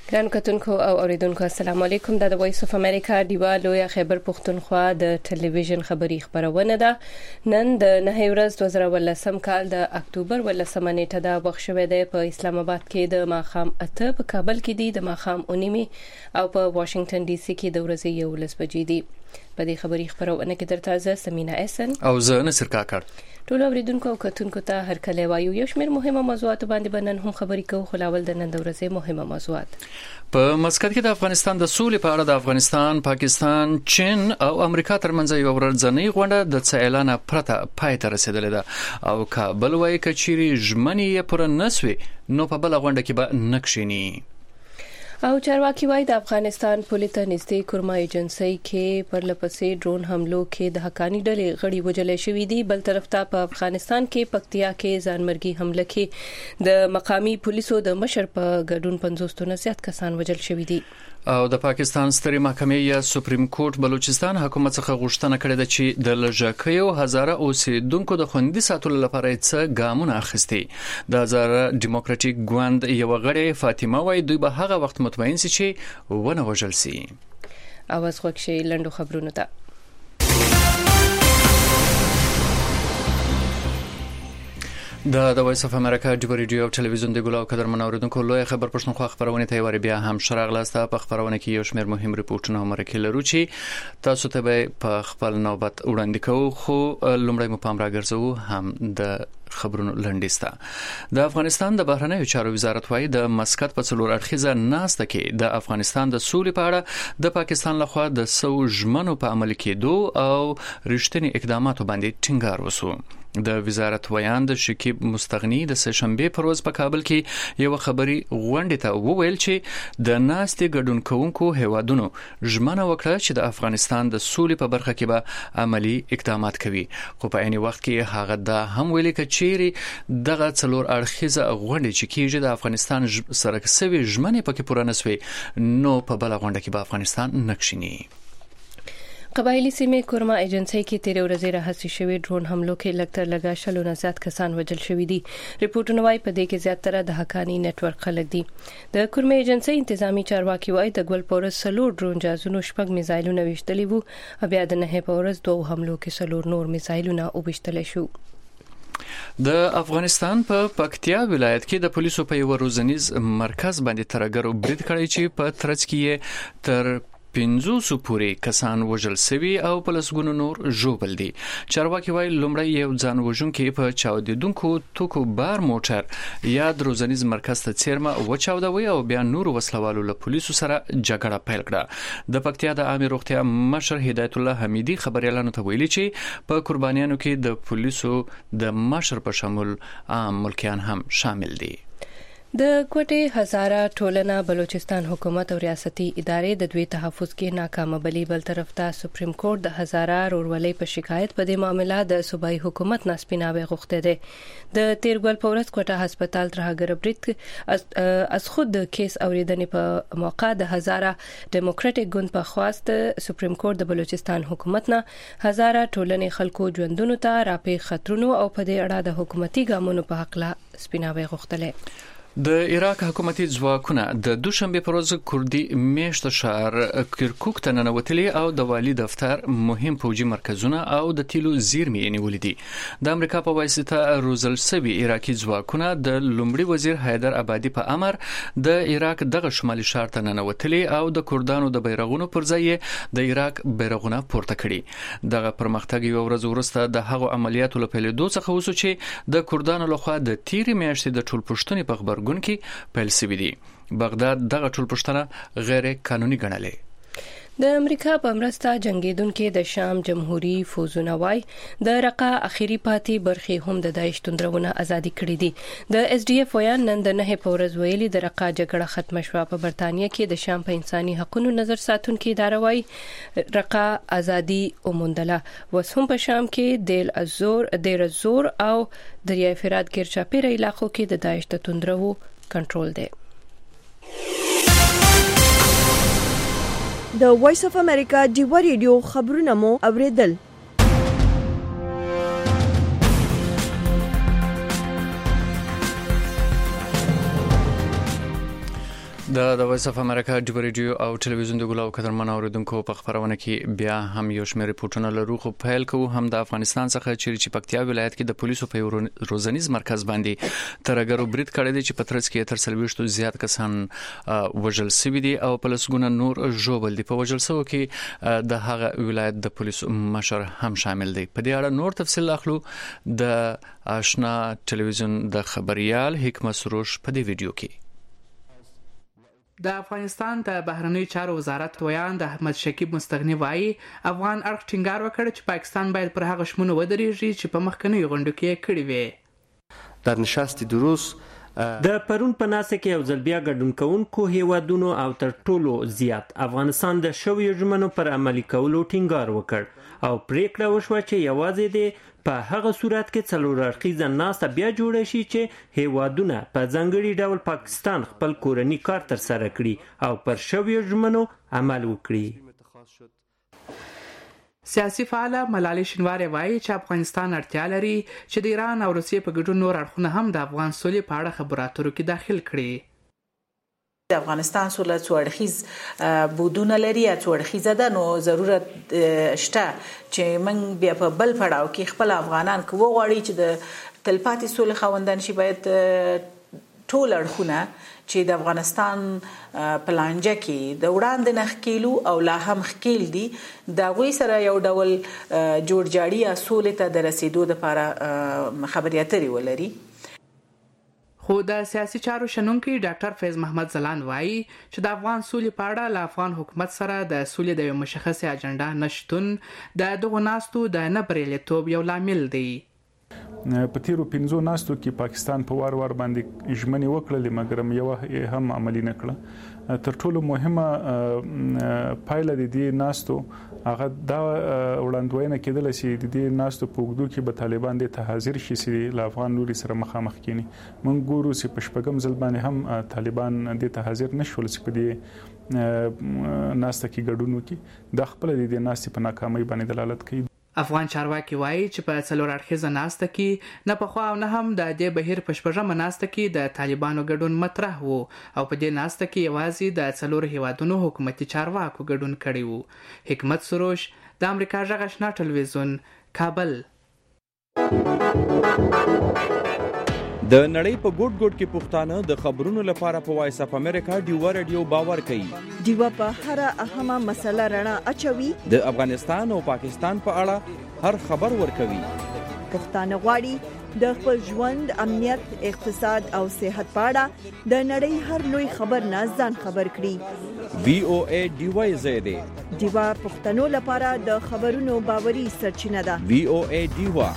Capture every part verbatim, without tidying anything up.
ګران کتونکو او اوریدونکو السلام علیکم. د وایس اف امریکا دیوا لوی خیبر پښتونخوا د ټلویزیون خبری خبرونه ده. نن د نه ورځ دوه زره ولسم کال د اکتوبر ولسمه نیټه ده. بخښوي ده په اسلام آباد کې د ماخام اته، په کابل کې دی د ماخام اونیمي او په واشنگټن ډي سي کې د ورځې یو لس بجې دی. په دې خبری خبرونه کې درته زه سمینا احسن او زه نصر کاکړ ټول اوریدونکو او کتونکو ته هر کله وایو یو شمېر مهمه موضوعات باندې بنن هم خبري کوو. خلاول د نن د ورځې مهمه موضوعات په مسقط کې د افغانستان د سولې په اړه د افغانستان، پاکستان، چین او امریکا ترمنځ یو ورځنی غونډه د څه اعلان پرته پای ته رسیدلې ده او کابل وايي کچيري ژمنې یې پر نسوي نو په بل غونډه کې به نکښینی. او چارواکي وايي د افغانستان پولیس ته نږدې کورما ایجنسی کې پر لپسې ډرون حملو کې د حقانی ډلې غړي وجلې شوې دي. بل طرف ته په افغانستان کې پکتیا کې ځانمرګي حمله کې د مقامی پولیسو د مشر په ګډون پنځوس تنه زیات کسان وجل شوې دي. او د پاکستان سترې محکمې یا سپریم کورټ بلوچستان حکومت څخه غوښتنه کړې ده چې د لږکیو هزاره اوسیدونکو د خوندي ساتلو لپاره څه ګامونه اخیستي. د هزاره ډیموکراټیک ګوند یو غړی فاطمه وايي دوی به هغه وخت مطمئن سي چې ونه وژل سي. اواز خوښي لندو خبرونه ده. د د وایس اف امریکا د ریډیو او ټلویزیون د ګلاو قدر منوریدونکو لوی خبر پښتونخوا خبرونه ته وری بیا هم شراغلاسته. په خبرونه کې یو شمېر مهم ریپورتونه مرکه لرو چې تاسو ته به په خپل نوبت وړاندې کوو، خو لومړی مو پام راګرځو هم د خبرونو لنډیسته. د افغانستان د بهرنیو چارو وزارت وايي د مسقط په څلور اړخیزه ناسته کې د افغانستان د سولې په اړه د پاکستان لخوا د سو ژمنو په عمل کېدو او رښتینی اقداماتو باندې ټینګار وسو. د وزارت ویان د شکیب مستغنی د سهشنبه پر ورځ په کابل کې یو خبري غونډه ته وویل چې د ناستې ګډون کوونکو هیوادونو ژمنه وکړه چې د افغانستان د سولې په برخه کې به عملی اقدامات کوي. خو په عین وخت کې هغه دا هم ویلي چې چیرې دغه څلور اړخیزه غونډه چې کیږي د افغانستان سره سوي ژمنې پکې پوره نسوي نو په بل غونډه کې به افغانستان نکښینی. قبایلی سیمې کورما ایجنسی کې تیر ورځې راهسي شوی ډرون حملو کې لکتر لگا شلو نه زیات کسان وژل شوی دي. ریپورتونه وايي په دې کې زیاتره د حقانی نت ورک خلک دي. د کورما ایجنسی انتظامی چارواکي وايي د ګل پورس سلور ډرون جازونو شپږ میزایلونه وشتلي وو او بیا د نه پورس دوه حملو کې سلور نور میزایلونه وبشتل شو. د افغانستان په پکتیا ولایت کې د پولیسو په یو روزنیز مرکز باندې ترګر برید کړی چې په ترڅ کې تر پنځوس پورې کسان وژل شوي او په لسګونو نور ژوبل دي. چارواکي وايي لومړی یو ځان وژونکي په چاودیدونکو توکو بار موټر یا د روزنیز مرکز ته څیرمه وچاودوي او بیا نور وسلوالو له پولیسو سره جګړه پیل کړه. د پکتیا د عامه روغتیا مشر هدایت الله حمیدی خبريالانو ته ویلي چې په قربانیانو کې د پولیسو د مشر په شمول عام ملکیان هم شامل دي. د کوټې هزاره ټولنه بلوچستان حکومت او ریاستي ادارې د دوی تحفظ کې ناکامه بلی. بل طرف ته سپریم کورټ د هزاره رورولۍ په شکایت په دې معاملې د صوبایي حکومت ناسپیناوي غوښته ده. د تیرګل پورس کوټه هسپتال ترهګر برید از خود د کیس اوریدنې په موقع د هزاره ډیموکراټیک ګوند په خواست سپریم کورټ د بلوچستان حکومت نه هزاره ټولنې خلکو ژوندونو ته راپې خطرونو او په دې اړه د حکومتي ګامونو په حق لا سپیناوي غوښتله. د عراق حکومتي ځواکونه د دوشنبه پر ورځ کوردي میشت شهر کرکوک ته ننوتلي او د والی دفتر مهم پوجي مرکزونه او د تیلو زیرمې نیولې دي. د امریکا په واسطه روزل سوي عراقي ځواکونه د لومړي وزیر حیدر عبادي په امر د عراق دغه شمالي شهر ته ننوتلي او د کوردانو د بیرغونو پر ځای د عراق بیرغونه پورته کړي. دغه پرمختګ یو ورځ وروسته د هغو عملیاتو لپاره دوه څخه وسو چې د کوردانو لخوا د تیری میاشتې د ټول پښتوني په خبر ګون کې پیل شوی دی. بغداد دغه ټول پښتنه غیر قانوني ګڼلې. د امریکا په مرسته جنگیدونکو د شام جمهوریت فوزونه وای د رقه اخیری پاتې برخې هم د داعش توندرونه ازادي کړې دي. د اس ډي اف ویان نن د نه پورز ویلي د رقه جګړه ختم شوه. په برتانیا کې د شام په انساني حقوقو نظر ساتونکو اداره وای رقه ازادي اومندله. وس هم په شام کې د الزور د رزور او دریای فرات ګرچاپیر علاقو کې د داعش د توندرو کنټرول دی. د وایس اف امریکا دیوا ریډیو خبرونه مو اوریدل. د د وایس اف امریکا ډیو ریډیو او ټلویزیون د ګلاو قدرمن اوریدونکو په خبرونه کې بیا هم یو شمېر ریپورتونه لرو خو پیل کوو هم د افغانستان څخه چې پکتیا ولایت کې د پولیسو په روزنیز مرکز باندې ترګرو برید کړی دی چې په ترڅ کې تر سلويشتو زیات کسان وژل شوي دي او په لسګونه نور ژوبل دي په وژل شوو کې د هغه ولایت د پولیسو مشر هم شامل دی. په دې اړه نور تفصیل اخلو د آشنا ټلویزیون د خبريال حکمت سروش په دې ویډیو کې. د افغانستان د بهرنیو چارو وزارت ویان د احمد شکیب مستغنی وایي افغان اړخ ټینګار وکړ چې پاکستان باید پر هغه شمونه ودرېږي چې په مخکنیو غونډو کې کړي وي. در نشست دروس د پرون په ناسه کې یو ځل بیا ګډون کوونکو هیوادونو او تر ټولو زیات افغانستان د شویو ژمنو پر عملي کولو ټینګار وکړ او پریکړه وشوه چې یوازې د په هغه صورت کې څلور اړخیزه ناسته بیا جوړه شي چې هیوادونه په ځانګړي ډول پاکستان خپل کورنی کار تر سره کړي او پر شویو ژمنو عمل وکړي. سیاسي فعال ملالۍ شینواری وایي چې افغانستان اړتیا لري چې د ایران او روسیې په ګډون نور اړخونه هم د افغان سولې په اړه خبرو اترو کې داخل کړي. د افغانستان سوله څوړخیز بودونه لري څوړخیزه ده نو ضرورت شته چې موږ بیا په بل پړاو کې خپل افغانان کو غواړي چې د تلپاتې سولې خوندان شي باید ټول اړخونه چې د افغانستان پلانجه کې د وړاندې نخکیلو او لا هم خکیل دي دا غوي سره یو ډول جوړ جاړي سولې ته د رسیدو لپاره خبري اترې ولري. خو د سیاسي چارو شنونکي ډاکټر فیض محمد زلان وایي چې د افغان سولې په اړه له افغان حکومت سره د سولې د یو مشخصه اجنډا نشتون د دغو ناستو د نه بریالیتوب یو لامل دی. په تیرو پنځو ناستو کې پاکستان په وار وار باندې ژمنې وکړلې مګر یو هم عملی نه کړه. تر ټولو مهمه پایله د دې ناستو هغه دا وړاندوینه کېدل چې د دې ناستو په وګړو کې به طالبان د حاضر شي چې له افغان لوري سره مخامخ کینی. مونږ ګورو چې په شپږم ځل باندې هم طالبان د ته حاضر نشول چې په دې ناسته کې ګډون وکړي. د خپل د دې ناستې په ناکامۍ باندې دلالت کوي. افغان چارواکي وایي چې په څلور اړخیزه ناسته کې نه پخوا او نه هم د دې بهیر په شپږمه ناسته کې د طالبانو ګډون مطرح وو او په دې ناسته کې یوازې د څلور هیوادونو حکومتي چارواکو ګډون کړی وو. حکمت سروش د امریکا غږ آشنا ټلویزیون کابل. د نړۍ په ګوټ ګوټ کې پښتانه د خبرونو لپاره په وایس اف امریکا ډیو ریډیو باور کوي. ډیو په هر اهمه مسله رڼا اچوي. د افغانستان او پاکستان په اړه هر خبر ورکوي. پښتانه غواړي د خپل ژوند، امنیت، اقتصاد او صحت په اړه د نړۍ هر لوی خبر نه ځان خبر کړي. وی او ای ډیو زیاده ډیو پښتنو لپاره د خبرونو باوري سرچینه ده. وی او ای ډیو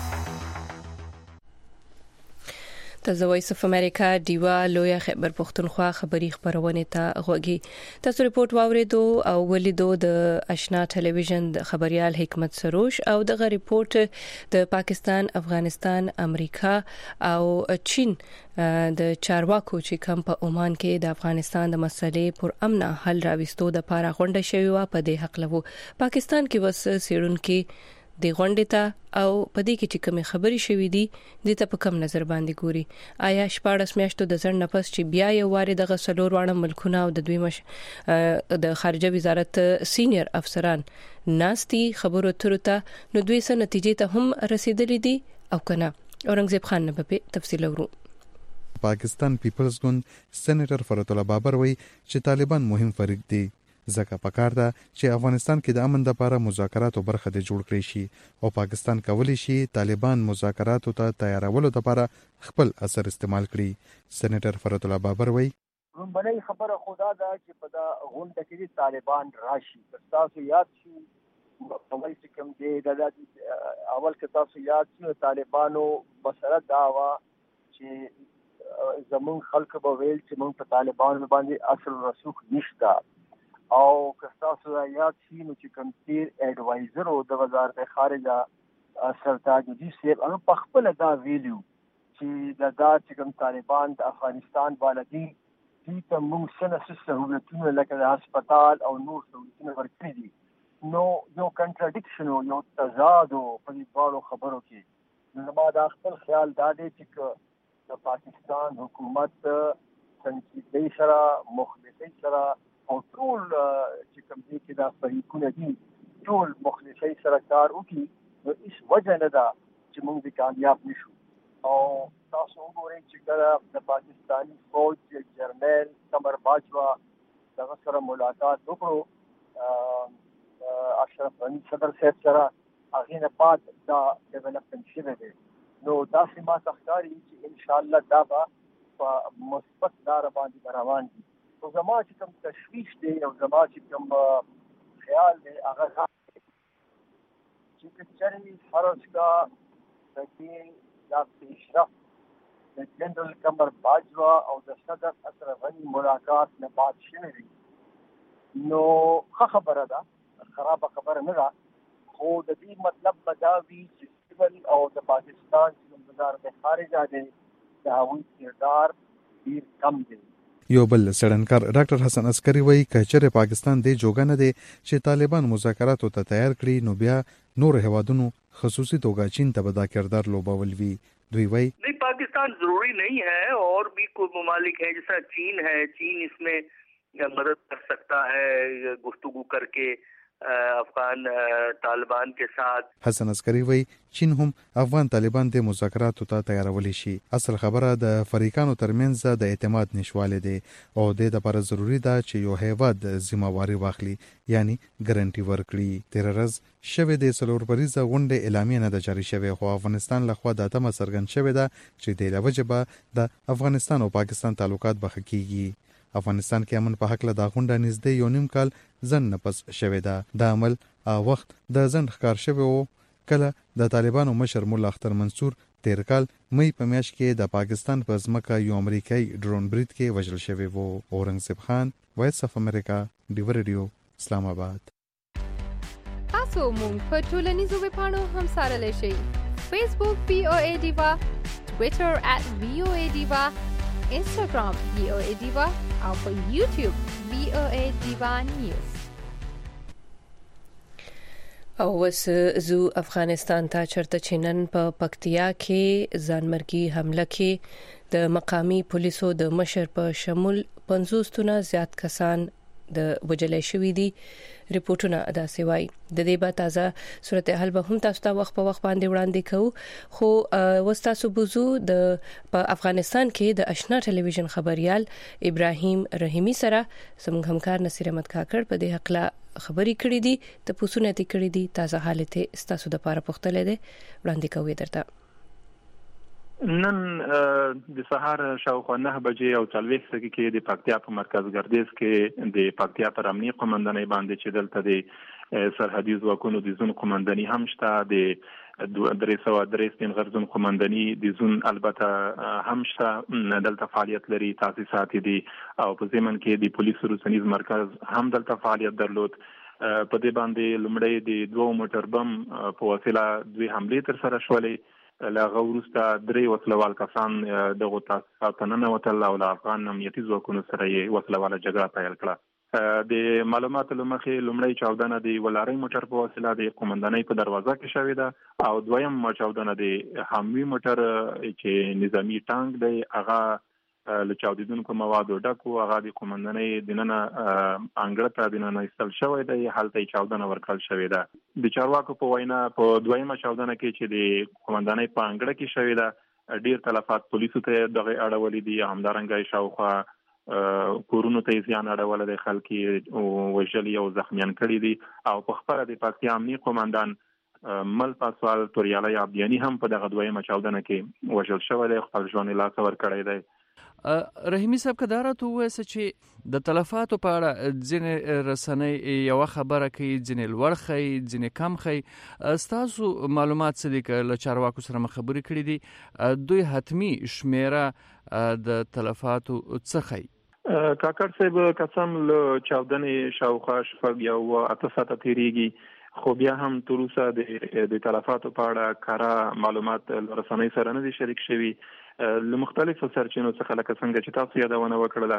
د وایس اف امریکا ډیوا لویا خبر پښتونخوا خبری خبرونه ته غوږی. تاسو ریپورت واوریدو او ولیدو د آشنا ټلویزیون د خبريال حکمت سروش او دغه ریپورت د پاکستان، افغانستان، امریکا او چین د چارواکو چې کم په عمان کې د افغانستان د مسلې پر امن حل راوستو د لپاره غونډه شوې و. په دې حق لوو پاکستان کې وس سیرون کې د غونډې ته او په دې کې چې کوم خبري شوې دي د ته په کم نظر باندې ګوري. آیا شپږ میاشتو د ځړ نفس چې بیا یو واره د غسلور وړ ملکونه او د دوی مش د خارجه وزارت سینیئر افسران ناستي خبرو تر ته نو دوی سره نتیجې ته هم رسیدلې دي او کنه. اورنګزیب خان نه به تفصیل ورو. پاکستان پیپلز ګوند سېنیټر فرات الله بابر وایي چې طالبان مهم فریق دي ځکه پکار ده چې افغانستان کې د امن لپاره مذاکرات او برخه د جوړ کړی شي او پاکستان کولی شي طالبان مذاکرات ته تیارولو لپاره خپل اثر استعمال کړي. سېنیټر فرات الله بابر وایي رومبنۍ خبره خدا ده چې په دا غونډه کې طالبان راشي. تاسو یاد شي اول چې کوم دی د اول کې تاسو یاد شي طالبانو مسله دا وا چې زمون خلک به ویل چې موږ په طالبانو باندې اصل رسوخ نشته او که تاسو یاد شي نو چې کوم تیر اډوایزر او د وزارت خارجه سرتاج الدین صاحب هغه په خپل دا ویلو چې دا دا چې کوم طالبان د افغانستان باندې دي ته موږ سره سہولتونه لکه د هسپتال او نور سہولتونه ورکړي دي. نو یو کنټراډکشن او یو تضاد په دې ډول خبرو کې نو ما دا خپل خیال دا دی چې د پاکستان حکومت سنجیدګۍ سره مخلصۍ سره او ټول چې کوم دي چې دا فریقونه دي ټول مخلصۍ سره کار وکړي نو هیڅ وجه نه ده چې موږ د کامیاب نشو. او تاسو وګورئ چې کله د پاکستاني فوج جرنیل قمر باجوا دغه سره ملاقات وکړو اشرف غني صدر صاحب سره هغه نه بعد دا ډیولپمنٹ شوی دی نو دا سیمه تخکاری چې ان شاء الله دا به په مثبت لار باندې روان دي. او زما چې کوم تشویش دی او زما چې کوم خیال دی هغه چې کچري فرض کا د دې د پیشرفت د جنرال قمر باجوا او د صدر اشرف غني ملاقات نه بعد شوی دی نو ښه خبره ده خراب خبره نه ده خو د دې مطلب بداوی چې او د پاکستان چې بازار د خارج اده د هغوی کردار ډیر کم دی. یو بل سړنکار ډاکټر حسن عسکری وایي کچره پاکستان د جوګه نه دی چې طالبان مذاکرات ته تیار کړي نو بیا نور هوادونو خصوصي توګه چین ته بدا کردار لوبول وی. دوی وایي نہیں پاکستان ضروری نہیں ہے اور بھی کوئی ممالک ہیں جیسا چین ہے چین اس میں مدد کر سکتا ہے گفتگو کر کے افغان طالبان کے ساتھ. حسن عسکری وایي چین هم افغان طالبان د مذاکراتو ته تیارول شي. اصل خبره د فریقانو ترمنځ د اعتماد نشواله دی او د لپاره ضروری ده چې یو هیواد ذمہواری واخلي یعنی ګارانټي ورکړي. تیر ورځ شوه د سلور پریزه غونډه اعلامیه نه د جاری شوه خو افغانستان لخوا د اتمه سرګن شوه ده چې د لوجبه د افغانستان او پاکستان تعلقات بخکیږي. افغانستان کې امن په حق له دا غونډه نږدې یو نیم کال ځن نفس شوه ده. د عمل او وخت د ځن ښکار شوه او کله د طالبانو مشر مولا اختر منصور تیر کال مې په میاشت کې د پاکستان په ځمکه یو امریکایي ډرون برید کې وژل شوی وو. اورنګزیب خان وایس اف امریکا ډیو رادیو اسلام آباد. تاسو مونږ په ټولنیزو ویبپاڼو هم سره شئ. فیسبوک وی او ای ډیوا، ټوئیټر ات وی او ای ډیوا، انسټاګرام وی او ای ډیوا او په یوټیوب وی او ای ډیوا نیوز. او وس زو افغانستان ته چرته چینن په پکتیا کې ځانمرګي حمله کې د مقامی پولیسو د مشر په شمول پنځوس تنه زیات کسان د وجلې شوې دي. ریپورتونه ادا سوي د دې با تازه صورتحال به هم تاسو ته وخت په وخت باندې وړاندې کوو خو وستا صوبزو د افغانستان کې د آشنا ټلویزیون خبريال ابراهیم رحیمی سره زموږ همکار نصیر احمد کاکړ په دې حق لا خبري کړې دي ته پوسونه دي کړې دي تازه حالت ستاسو د لپاره پختلې دي وړاندې کوي درته. نن د سهار شاوخوا نه بجې او څلوېښت دقیقې د پکتیا په مرکز ګردیز کې د پکتیا پر امنیي قومندانۍ باندې چې دلته د سرحدي ځواکونو د زون قومنداني هم شته د درې سوه درې سپین غرزون قومنداني د زون البته هم شته دلته فعالیت لري تاسیسات دي او په ضمن کې د پولیسو روسنیز مرکز هم دلته فعالیت درلود. په دې باندې لومړی د دوه موټر بم په وسیله دوی حملې تر سره شولې لاغه ورسته درې وسلوال کسان دغه تاسیسات نه وتل او افغان امنیتي ځواکونو سره یې وسلواله جګړه پیل کړه. د معلوماتو لمخې لومړی چاودنه د ولاري موټر په وسیله د قومندانۍ په دروازه کې شوې ده او دویم چاودنه د حاموي موټر چې نظامی ټانک دی هغه له چاودیدونکو موادو ډکو هغه د قومندانۍ دننه انګړ ته دننه ایستل شوی دی هلته چاودنه ورکړل شوې ده. د چارواکو په وینا په دویمه چاودنه کې چې د قومندانۍ په انګړ کې شوې ده ډیر تلفات پولیسو ته دغه اړولې دي همدارنګه شاوخوا کورونو ته ځان اړول د خلکو وژلي او زخمیان کړي دي او په خبره د پکتیا امنیي قومندان مل پاسوال توریالی عبدیانی هم په دغه دویمه چاودنه کې وژل شوی دی خپل ژوند لا څور کړی دی. رحیمی صاحب کدارته وایي چې د تلفاتو په اړه ځینې رسنۍ یو خبره کوي ځینې لوړ خي ځینې کم خي تاسو معلومات څه دي کله چارواکو سره مخابري کړې دي دوی حتمی شمیره د تلفاتو څه خي؟ کاکړ صاحب قسم له چاودنې شاوخوا شپږ یو اته ساعته تیریږي خو بیا هم تر اوسه د تلفاتو په اړه کارا معلومات رسنۍ سره نه دي شریک شوي. له مختلفو سرچینو څخه لکه څنګه چې تاسو یادونه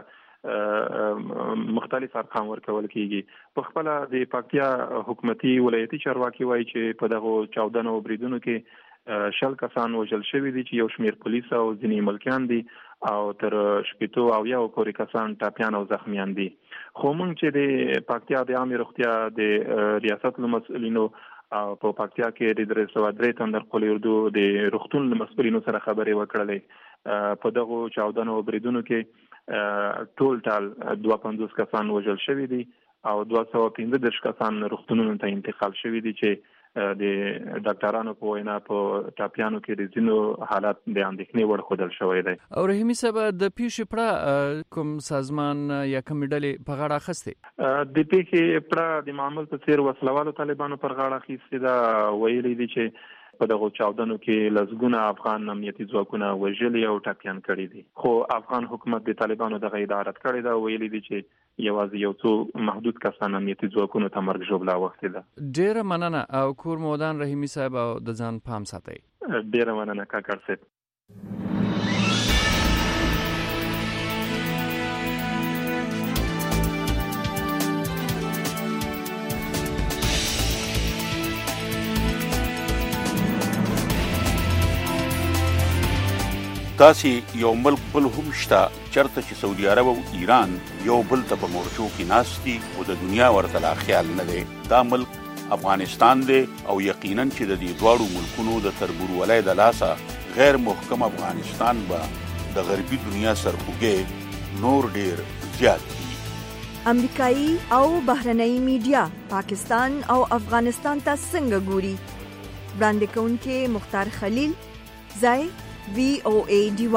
وکړله مختلف ارقام ورکول کیږي. په خپل د پکتیا حکومتي ولایتي چارواکي وایي چې په دغه چاودنو او بریدونو کې شل کسان وژل شوي دي چې یو شمیر پولیس او ځینې ملکیان دي او تر شپېتو او یو پورې کسان ټاپیان او زخمیان دي. خو موږ چې د پکتیا د عامه روغتیا د ریاست مسؤلینو او په پکتیا کې د درې سوه درې تندر خپل اردو د روغتون مسؤلینو سره خبرې وکړلې. په دغه چاودنو او بریدونو کې ټول ټال دوه پنځوس کسان وژل شوي دي او دوه سوه پنځه دېرش کسان روغتونونو ته انتقال شوي دي چې د ډاکټرانو په وینا په ټاپیانو کې د ځینو حالات د اندېښنې وړ ښودل شوی دی. او رحیمي صاحب د پیښې پړه کوم سازمان یا کوم ډلې په غاړه اخیستې؟ د پیښې پړه د معمول په څیر وسلوالو طالبانو پر غاړه اخیستې ده. ویلي دي چې په دغه چاودنو کې لسګونه افغان امنیتي ځواکونه وژلي او ټاپیان کړي دي. خو افغان حکومت د طالبانو دغه ادعا رد کړې ده. ویلي دي چې یوازې یو څو محدود کسان امنیتي ځواکونو ته مرګ ژوبله اوښتې ده. ډېره مننه او کور مو ودان رحیمي صاحب او د ځان پام ساتئ. ډېره مننه کاکړ صاحب. داسې یو ملک بل هم شته چرته چې سعودي عرب او ایران یو بل ته په مورچو کې ناست دي او د دنیا ورته لا خیال نه دی. دا ملک افغانستان دی او یقینا چې د دې دواړو ملکونو د تربورولۍ د لاسه غیر محکم افغانستان به د غربي دنیا سرخوږی نور ډیر زیات دي. امریکایي او بهرنۍ میډیا پاکستان او افغانستان ته څنګه ګوري؟ وړاندې کوونکي مختار خلیل، ځای وی او ای ډیوا.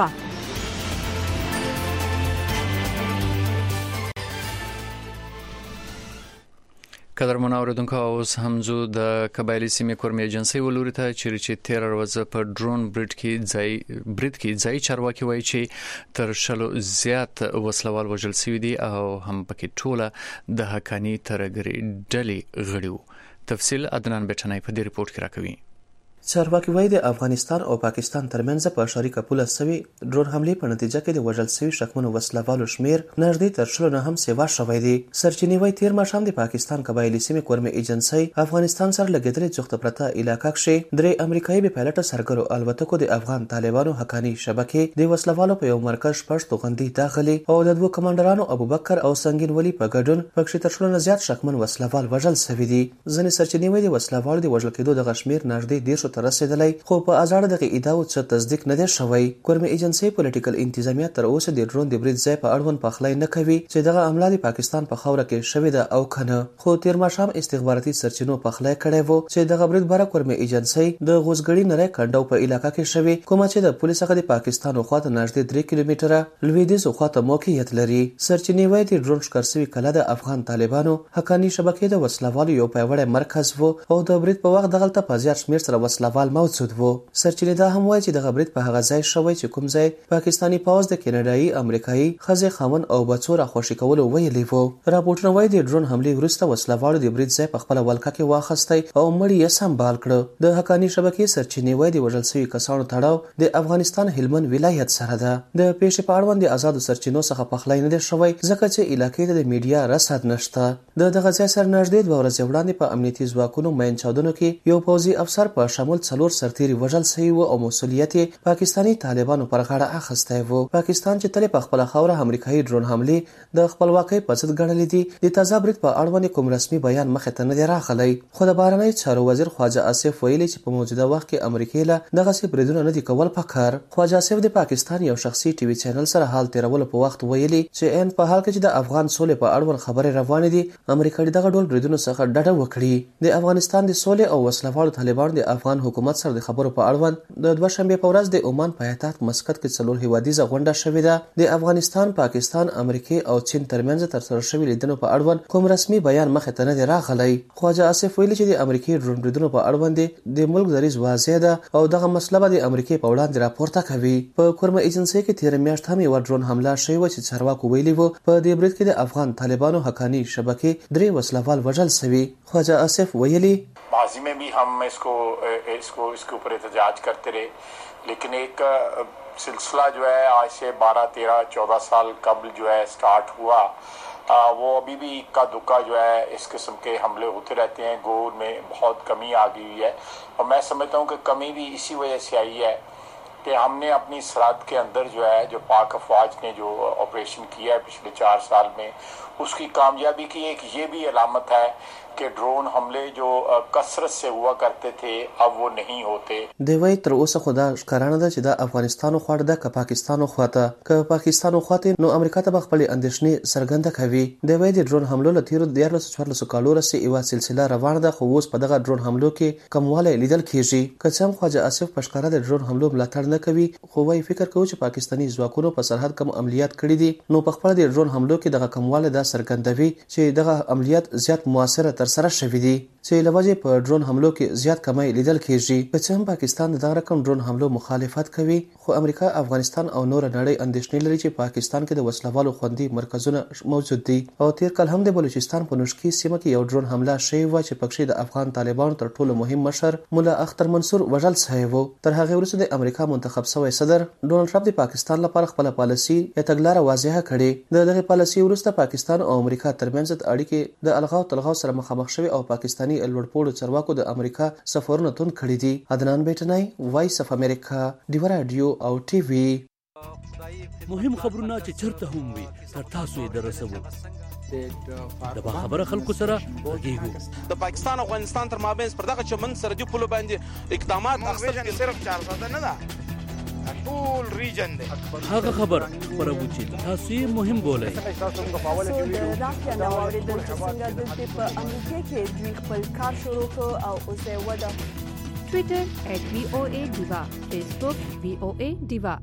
قدرمن اوریدونکو، اوس هم زه د قبایلی سیمې کورمې ایجنسۍ ولوري ته چیرې چې تیر ورځ په ډرون برید کې ځای برید کې ځای چارواکي وایي چې تر شلو زیات وسلوال وژل شوي دي او هم پکې ټوله د حقاني ترهګرۍ ډلې غړي وو. تفصیل عدنان بټنای په دې ریپورت کې راکوي. چارواکي وایي د افغانستان او پاکستان ترمنځ په شریکه پوله سوي ډرون حملې په نتیجه کې د وژل شوي شکمنو وسلوالو شمیر نږدې تر شلو نه هم سیوا شوی دی. سرچینې وایي تیر ماښام د پاکستان قبایلي سیمې کورمې ایجنسۍ افغانستان سره لګېدلې جوخته پرته علاقه کښې درې امریکایي بې پایلټه سرګرو الوتکو د افغان طالبانو حقاني شبکې د وسلوالو په یو مرکز شپږ توغندي داخلي او د دوه کمانډرانو ابوبکر او سنگین ولی په ګډون پکښې تر شلو نه زیات شکمن وسلوال وژل شوي دي. ځینې سرچینې وایي د وسلوالو د وژل کېدو دغه شمیر نږدې دېرشو ته رسېدلی، خو په ازاړه دغه ادعاو څه تصدیق نه دی شوی. کورمې ایجنسۍ پولیټیکل انتظامیه تر اوسه د ډرون د برید ځای په اړوند پخلی نه کوي چې دغه عمله د پاکستان په خاوره کې شوې ده او کنه. خو تیر ماښام استخباراتي سرچینو پخلی کړی وو چې دغه برید باره کورمې ایجنسۍ د غوزګړي نری کنډو په علاقه کې شوې، کومه چې د پولیس څخه د پاکستان خواته نږدې درې کیلومتره لویدیځ خواته موقعیت لري. سرچینې وایي د ډرون ښکار شوي کلا د افغان طالبانو حقاني شبکې د وسلوالو یو پیاوړی مرکز وو او د برید په وخت دغلته په زیات شمیر سره وسلوال موجود وو. سرچینې دا هم وایي چې دغه برید په هغه ځای شوی چې کوم ځای پاکستاني پوځ د کینیډایي امریکایي ښځې خاوند او بچو راخوشي کولو ویلي وو. راپورټونه وایي د ډرون حملې وروسته وسلوالو د برید ځای په خپله ولکه کې واخیستی او مړي یې سمبال کړه. د حقاني شبکې سرچینې وایي د وژل شوي کسانو تړاو د افغانستان هلمند ولایت سره ده. د پیښې په اړوند د آزادو سرچینو څخه پخلی نه دی شوی ځکه چې علاقې ته د میډیا رصد نشته. د دغه ځای سره نږدې دوه ورځې وړاندې په امنیتي ځواکونو مین چاودنو کې یو پوځي افسر په شمول څلور سرتیري وژل شوي وو او مسؤلیت پاکستاني طالبانو پر غاړه اخیستی وو. پاکستان چې تل په خپله خاوره امریکایي ډرون حملې د خپلواکۍ په ضد ګڼلې دي، د تازه برید په اړوند کوم رسمي بیان مخې ته نه دی راغلی. خو د بهرنیو چارو وزیر خواجه آصف ویلي چې په موجوده وخت کې امریکې له دغسې بریدونه نه دي کول پکار. خواجه آصف د پاکستان یو شخصي ټي وي چینل سره حال تیرولو په وخت ویلي چې ان په حال کې چې د افغان سولې په اړوند خبرې روانې دي، امریکا دغه ډول بریدونو څخه ډډه وکړي. د افغانستان د سولې او وسلوالو طالبانو د افغان حکومت سره د خبرو په اړوند د دوه شنبې په ورځ د عمان پایتخت مسقط کې څلور هیوادیزه غونډه شوې ده. د افغانستان، پاکستان، امریکې او چین ترمنځ ترسره شوي لیدنو په اړوند کوم رسمي بیان مخې ته نه دی راغلی. خواجه آصف ویلي چې د امریکې ډرون بریدونو په اړوند د ملک دریځ واضح ده او دغه مسله به د امریکې په وړاندې راپورته کوي. په کورمه ایجنسۍ کې تېره میاشت هم یوه ډرون حمله شوې وه چې چارواکو ویلي وو په دې برید کې د افغان طالبانو حقاني شبکې درې وسلوال وژل شوي. خواجه آصف ویلي ماضی में भी हम इसको इसको इसके ऊपर एहतजाज करते रहे, लेकिन एक सिलसिला जो है आज से बारह तेरह चौदह साल कबल जो है स्टार्ट हुआ वो अभी भी इक्का दुक्का जो है इस किस्म के हमले होते रहते हैं। गोर में बहुत कमी आ गई हुई है और मैं समझता हूँ कि कमी भी इसी वजह से आई है कि हमने अपनी सरहद के अंदर जो है जो पाक अफवाज ने जो ऑपरेशन किया है पिछले चार साल में, उसकी कामयाबी की एक ये भी अलामत है कि ड्रोन हमले जो कसरत से हुआ करते थे अब वो नहीं होते। دوی تر اوسه خو دا ښکارانه ده چې د افغانستان خو ده که پاکستان خو ته که پاکستان خو ته نو امریکا ته خپل اندېښنې څرګنده کوي. دوی د ډرون حملو له تیر د یارلس چورلس کالو رسې یو سلسله روانه ده، خو اوس په دغه ډرون حملو کې کمواله لیدل کیږي. که څنګه خواجه آصف پشکاره د ډرون حملو ملاتړ نه کوي، خو وايي فکر کوي چې پاکستاني ځواکونو په سرحد کم عملیات کړي دي، نو په خپل د ډرون حملو کې دغه کمواله دا څرګندوي چې دغه عملیات زیات موثره تر سره شوي دي چې لوجه په ډرون حملو کې زیات کمای لیدل کیږي. په څم پاکستان د دغه رقم ډرون حملو مخالفت کوي، خو امریکا، افغانستان او نور نړۍ اندېښنې لري چې پاکستان کې د وسلوالو خوندي مرکزونه موجود دي. او تیر کال هم د بلوچستان په نوشکی سیمه کې یو ډرون حمله شوی و چې پکې د افغان طالبانو تر ټولو مهم مشر مولا اختر منصور وژل شوی و. تر هغه وروسته د امریکا منتخب شوی صدر ډونالد ټرمپ د پاکستان لپاره خپل پالیسي یا تګلارې واضحه کړې. د دغه پالیسي وروسته پاکستان او امریکا ترمنځ اړیکې د الغاو تلغاو سره مخامخ شوي او پاکستاني لوړپوړو چارواکو د امریکا سفرونه تون کړي دي. عدنان بیٹنای، وایس اف امریکا، دیو رادیو او ټي وي. مهم خبرونه چې چرته هم وي تر تاسو یې درسوو. د با خبره خلکو سره غږیږو. د پاکستان او افغانستان تر مابین پر دغه چمن سرحدي پولو باندې اقدامات اخیستل کېږي. صرف چار ساده نه ده، ټول ریجن دی. هغه خبر خبرو چې تاسو یې مهم بولئ. تاسو د راکیا نو اوریدل چې څنګه د په امریکا کې دوی خپل کار شروع کړ او اوس یې ودا. ټویټر ایٹ وی او ای ډیوا، فیسبوک وی او ای ډیوا.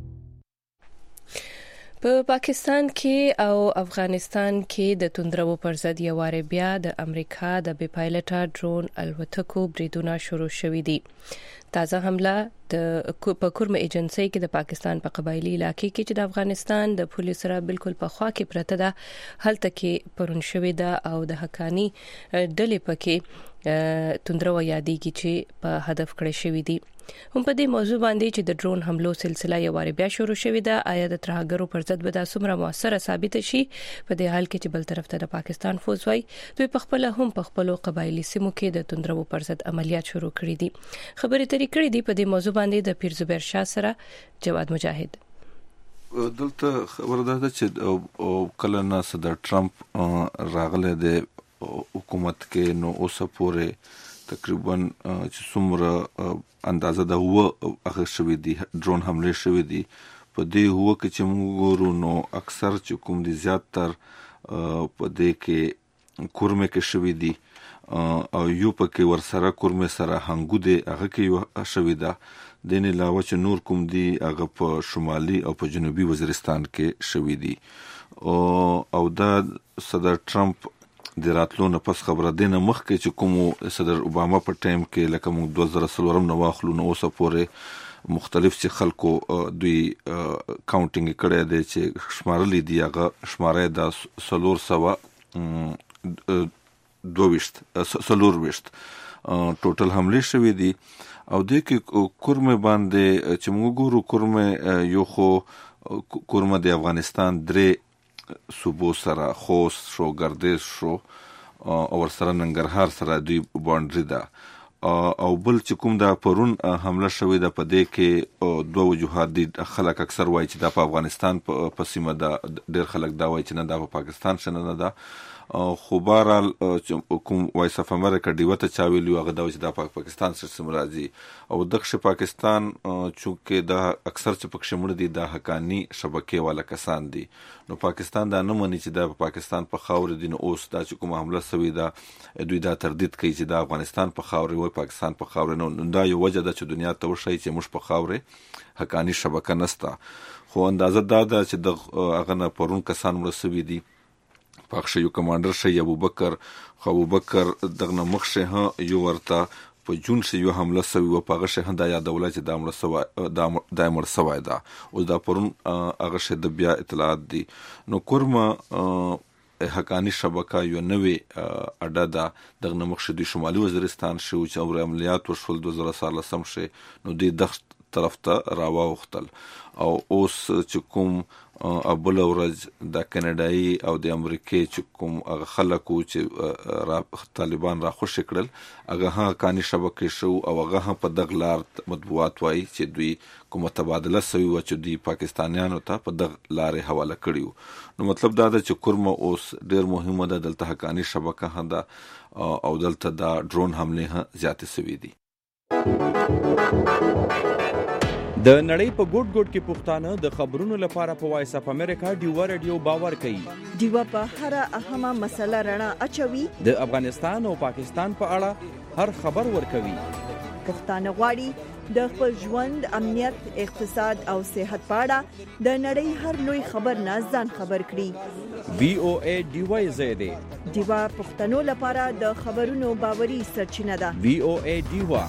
په پاکستان کې او افغانستان کې د توندرو پر ضد یو واره بیا د امریکا د بې پایلټه ډرون الوتکو بریدونه شروع شوي دي. تازه حمله د په کورم ایجنسی کې د پاکستان په قبایلی علاقې کې چې د افغانستان د پولیس سره بالکل په خوا کې پرته ده، هلته کې پرون شوې ده او د حقانی ډلې پکې توندرو یادېږي چې په هدف کړی شوی دي. هم په دې موضوع باندې چې د ډرون حملو سلسله یو واره بیا شروع شوې ده، آیا د ترهګرو پر ضد به دا څومره موثره ثابت شي په دې حال کې چې بل طرف ته د پاکستان فوج وای دوی په خپل هم په خپل قبایلی سیمو کې د توندرو پر ضد عملیات شروع کړي دي. خبرې ترې کړې دي په دې موضوع باندې د پیر زبیر شاه سره جواد مجاهد. دلته خبره ده چې کله نه صدر ټرمپ راغله د حکومت کې نو اوسه پورې تقریبا چې څومره اندازه د هو هغه شوی دي ډرون حمله شوی دي په دې هو کې چې موږ ګورو نو اکثر چې کوم دي زیات تر په دې کې کورمه کې شوی دي او یو پکې ورسره کورمه سره هنګو دي هغه کې شوی ده. د نه علاوه چې نور کوم دي هغه په شمالي او په جنوبي وزیرستان کې شوی دي او دا صدر ټرمپ د راتلو نه پس خبره دینه مخکې چې کوم صدر اوباما په ټایم کې لکه موږ دوه زره څلورم نو واخلو نو اوسه پورې مختلف چې خلکو دوی کاونټینګ کړی دی چې شمارلې دی هغه شماره د سلور سوا دوه سلور وشت ټوټل حمله شوې دي او د کې کورمه باندې چې موږ ګورو کورمه یو خو کورمه د افغانستان درې صوبو سره خوست شو، گردش شو او ورسره ننګرهار سره دوی باونډري ده او بل چې کوم دا پرون حمله شوې ده په دې کې دوه وجوهات دي. خلک اکثر وایي چې دا په افغانستان په سیمه ده، ډېر خلک دا وایي چې نه دا په پاکستان شنه نه ده. خو بهرحال کوم وایس اف امریکا ډیوه ته چا ویلي هغه دا چې دا په پاکستان سره سم راځي او دغه پاکستان چونکې دا اکثر چې پکې مړ دي دا حقانی شبکې والا کسان دي نو پاکستان دا نه مني چې دا په پاکستان په خاور دي. نو اوس دا چې کوم حمله سوي دا دوی دا تردید کوي چې دا افغانستان په خاور وي پاکستان په خاور نه. دا یو وجه ده چې دنیا ته وشي چې موږ په خاور حقانی شبکه نستا. خو اندازه دا ده چې د هغه نه پرون کسان مړ سوي دي. پاکشه یو کمانډر شي ابو بکر خو ابو بکر دغه مخشه ها یو ورته په جون شي یو حمله سوي و پاغه شه د یادول چې د امر سوا د دایمر سوا ده او دا پرون هغه شه د بیا اطلاعات دي. نو کورما حقانی شبکه یو نوې اډه ده دغه مخشه د شمالي وزیرستان شو چې امر عملیات وشول دوه زره څلور سم شي نو د دغه طرف ته راوختل او اوس چې کوم ابل ورځ د کینیډایي او د امریکای چې کوم خلکو چې طالبان را خوش کړل هغه ها کاني شبکې شو او هغه په دغلار مطبوعات وایي چې دوی کومه تبادله سوي و چې دوی پاکستانیانو ته په دغ لارې حواله کړیو نو مطلب دا ده چې کورمه اوس ډیر مهمه ده دلته حقانی شبکه هدا او دلته دا ډرون حمله ها زیاتې سوي دي د نړۍ په ګوټ ګوټ کې پښتانه د خبرونو لپاره په وایس اپ امریکا ډیوا رادیو باور کوي ډیوا په هر اهمه مسله رڼا اچوي د افغانستان او پاکستان په اړه هر خبر ورکوي پښتانه غواړي د خپل ژوند امنیت اقتصاد او صحت په اړه د نړۍ هر لوی خبر نه ځان خبر کړي وی او ای ډیوا زیاده ډیوا پښتنو لپاره د خبرونو باوري سرچینه ده وی او ای ډیوا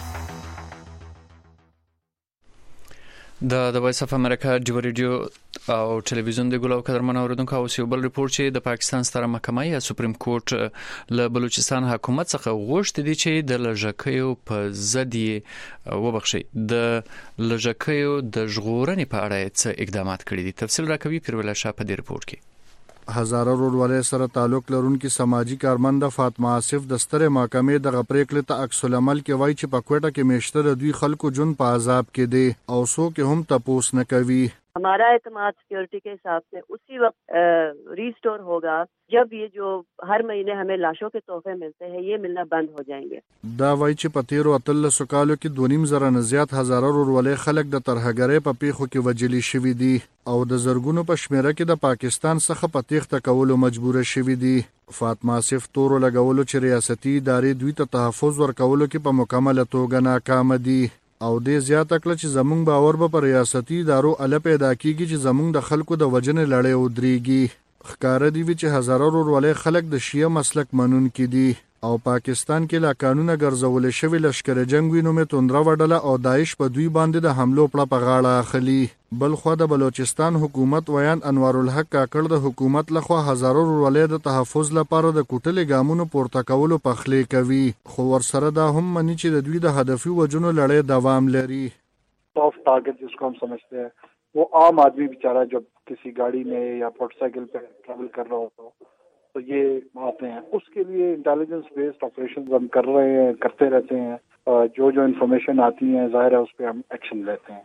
د د وایس اف امریکا ډیو ریډیو او ټلویزیون د ګلو قدرمن اوریدونکو او یو بل ریپورت چې د پاکستان ستره محکمه یا سپریم کورټ له بلوچستان حکومت څخه غوښتي دي چې د لږکیو په ضد وبخښي د لږکیو د ژغورنې په اړه څه اقدامات کړي دي تفصیل راکوي پیروله شاه په دې ریپورت کې هزاره ورولې سره تعلق لرونکي سماجی کارمند فاطمه آصف د ستره محکمې د غپریکل ته عکس العمل کې وایي چې په کوټه کې میشته د دوی خلکو جون په عذاب کې دي او سو کې هم تپوس نه کوي हमारा एतमाद सिक्योरिटी के हिसाब से उसी वक्त रीस्टोर होगा जब ये जो हर महीने हमें लाशों के तोहफे मिलते हैं ये मिलना बंद हो जाएंगे دا وایي چې په تیرو اتلسو کالو کې دوه نیم زره نه زیات هزاره ورولې خلک د ترهګرۍ په پیښو کې وجلي شوي دي او د زرګونو په شمیره کې د پاکستان څخه په تیښته کولو مجبور شوي دي فاطمه آصف تورو لګولو چې ریاستي ادارې دوی ته تحفظ ورکولو کې په مکمله توګه ناکام دي او دې زیاته کړه چې زمونږ باور به پر ریاستي ادارو ال پیدا کیږي چې زمونږ د خلکو د وجنې لړۍ ودرېږي ښکار دي چې هزاره ورولې خلک د شیعه مسلک منون کې دي او پاکستان کې لا قانون ګرځول شوی لشکره جنگ وینو توندره وډله او داعش په دوی باندې د حملو پړه په غاړه اخلي بل خو د بلوچستان حکومت ویان انوار الحق کاکړ د حکومت لخوا هزارو ورولې د تحفظ لپاره د کوټلې ګامونو پورته کولو په خلې کوي خو ورسره دا هم مني چې د دوی د هدفي وجنو لړۍ دوام لري سافٹ ٹارگٹ جس کو ہم سمجھتے ہیں وہ عام آدمی بیچارہ جب کسی گاڑی میں یا موٹر سائیکل پہ ٹریول کر رہا ہوتا ہو تو یہ آتے ہیں اس کے لیے انٹیلیجنس بیسڈ آپریشن ہم کر رہے ہیں کرتے رہتے ہیں جو جو انفارمیشن آتی ہیں ظاہر ہے اس پہ ہم ایکشن لیتے ہیں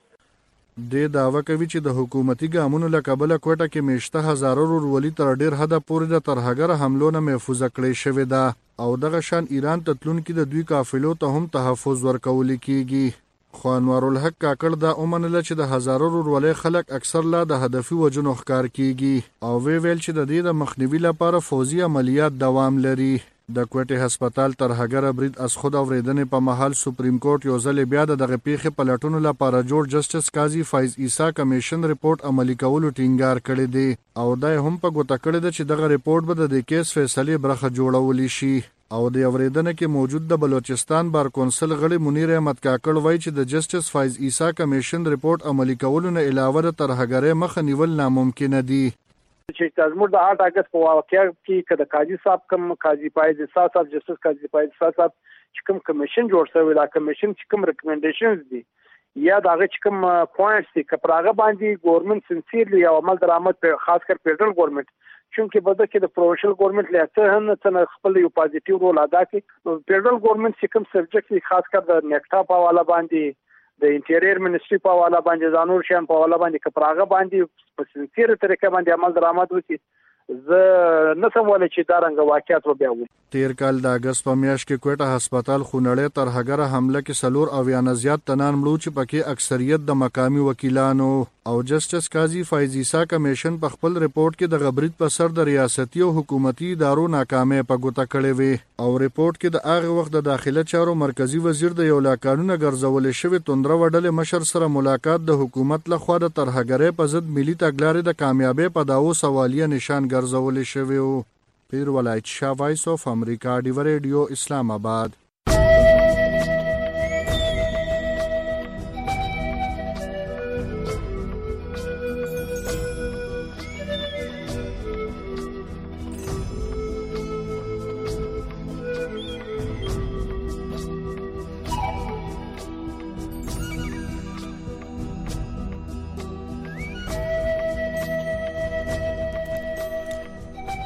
د داوا کوي چې د حکومتي ګامونو له کبله کوټه کې میشته هزارو ورولي تر ډیر حده پورې د ترهګر حملو نه محفوظ کړي شوی دا او دغه شان ایران ته تلونکي د دوی قافلو ته هم تحفظ ورکول کیږي خو انوار الحق کاکړ دا اومنل چې د هزارو ورولې خلک اکثر لا د هدفي وجنو ښکار کیږي او وی ویل چې د دې د مخنیوي لپاره فوزي عملیات دوام لري د کوټه هسپتال تر هغه برید از خود اوریدنې په محل سپریم کورټ یو ځل بیا د دغه پیښې پلټونو لپاره جوړ جسټس قاضي فایز عیسی کمیشن ریپورت عملی کولو ټینګار کړی دی او دا هم په ګوته کړی دی چې دغه ریپورت به د کیس فیصله برخه جوړول شي او د اوریدنې کې موجود د بلوچستان بار کونسل غړي منیر احمد کاکړ وایي چې د جسټس فایز عیسی کمیشن ریپورت عملی کولو نه علاوه د ترهګرۍ مخه نیول ناممکن دي چې زموږ د آټ اگست په واقعیا کې کله قاضي صاحب کوم قاضي فایز صاحب صاحب جسټس قاضي فایز صاحب چې کوم کمیشن جوړ شوی دا کمیشن چې کوم ریکمنډیشنز دي یا دا چې کوم پوینټس دي کپراغه باندې ګورنمنت سنسیرلی او عمل درآمد په خاص کر فدرل ګورنمنت چونکه بده کې د پرووینشل ګورنمنت له هم څنګه خپل یو پازیټیو رول ادا کوي فدرل ګورنمنت چې کوم سبجیکټ خاص کر د نیکټا په حواله باندې د انټیریر منسټری په حواله باندې ځانور شین په حواله باندې کپراغه باندې په سنسیر طریقه باندې عمل درآمد وکړي زه نه سم ولې چې دا رنګ واقعیت و بیا و تیر کال د اگست په میاشت کې کوټه هسپتال خونړې تر هغه حمله کې سلور او یا زیات تنان مړو چې پکې اکثریت د مقامی وکیلانو او جسټس قاضي فایز عیسی کمیشن په خپل ریپورت کې د غبرید په سر د ریاستي او حکومتي ادارو ناکامۍ په ګوته کړې وي او ریپورت کې د هغه وخت د داخله چارو مرکزی وزیر د یو لا قانون غرزول شوی توندره وډلې مشر سره ملاقات د حکومت له خوا د ترهګرۍ په ضد ملي تګلارې د کامیابی په داو سوالیه نشان غرزول شوی او پیر ولایت شاه وایس اف امریکا ډیو ریډیو اسلام آباد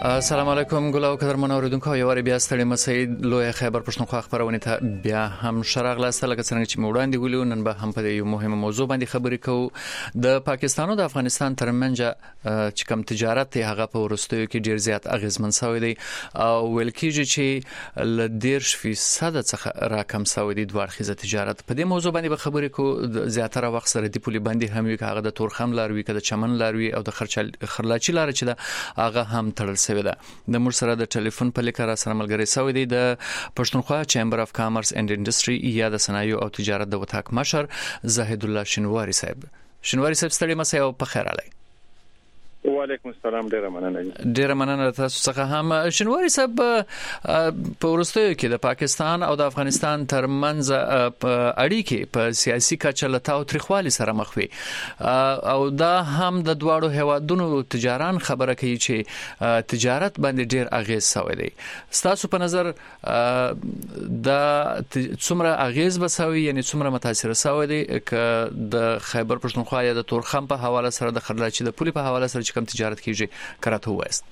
السلام علیکم ګلو قدر منوریدونکو یو ور بیا ستړي مسې لوی خیبر پښتونخوا خبرونه ته بیا هم شراغله ستل څنګه چې موړاندې ګولو نن به هم په یو مهمه موضوع باندې خبرې کوو د پاکستان او د افغانستان ترمنځ چې کوم تجارت هغه په ورستیو کې ډیر زیات اغیزمن شوی دی او ویل کېږي چې ل دیرش فیصد څخه راکم شوی دی دوه اړخیزه تجارت په دې موضوع باندې به خبرې کوو زیاتره وخت سره د پولي باندې هم وی هغه د تورخم لاروي کده چمن لاروي او د خرچل خرلاچی لار چې دا هغه هم تړل شوی ده د مر سره د ټلیفون په لیکه را سره ملګری شوی دی د پښتونخوا چیمبر اف کامرس اند انډستری یا د صنایع او تجارت د وټاک مشر زاهد الله شنواری صاحب. شنواری صاحب ستړي مسه او په خیر علي. وعلیکم السلام ډیره مننه ډیره مننه تاسو څخه هم. شنواری صاحب په ورستیو کې د پاکستان او د افغانستان ترمنځ اړیکې په سیاسي کچه له تاو تریخوالي سره مخ وي او دا هم د دواړو هیوادونو تجاران خبره کوي چې تجارت باندې ډیر اغیز شوی دی. تاسو په نظر دا څومره اغیز بسوي یعنی څومره متاثر شوی دی ک د خیبر پښتونخوا یا د تورخم په حواله سره د خرلاچی د پولي په حواله سره کم تجارت کیږي کراته وایست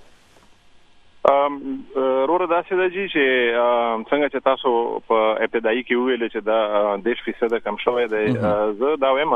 ام روره داسې د جی چې څنګه چې تاسو په ابتدایي کې ویل چې دا دیش فیصد کم شوی دی زه دا وایم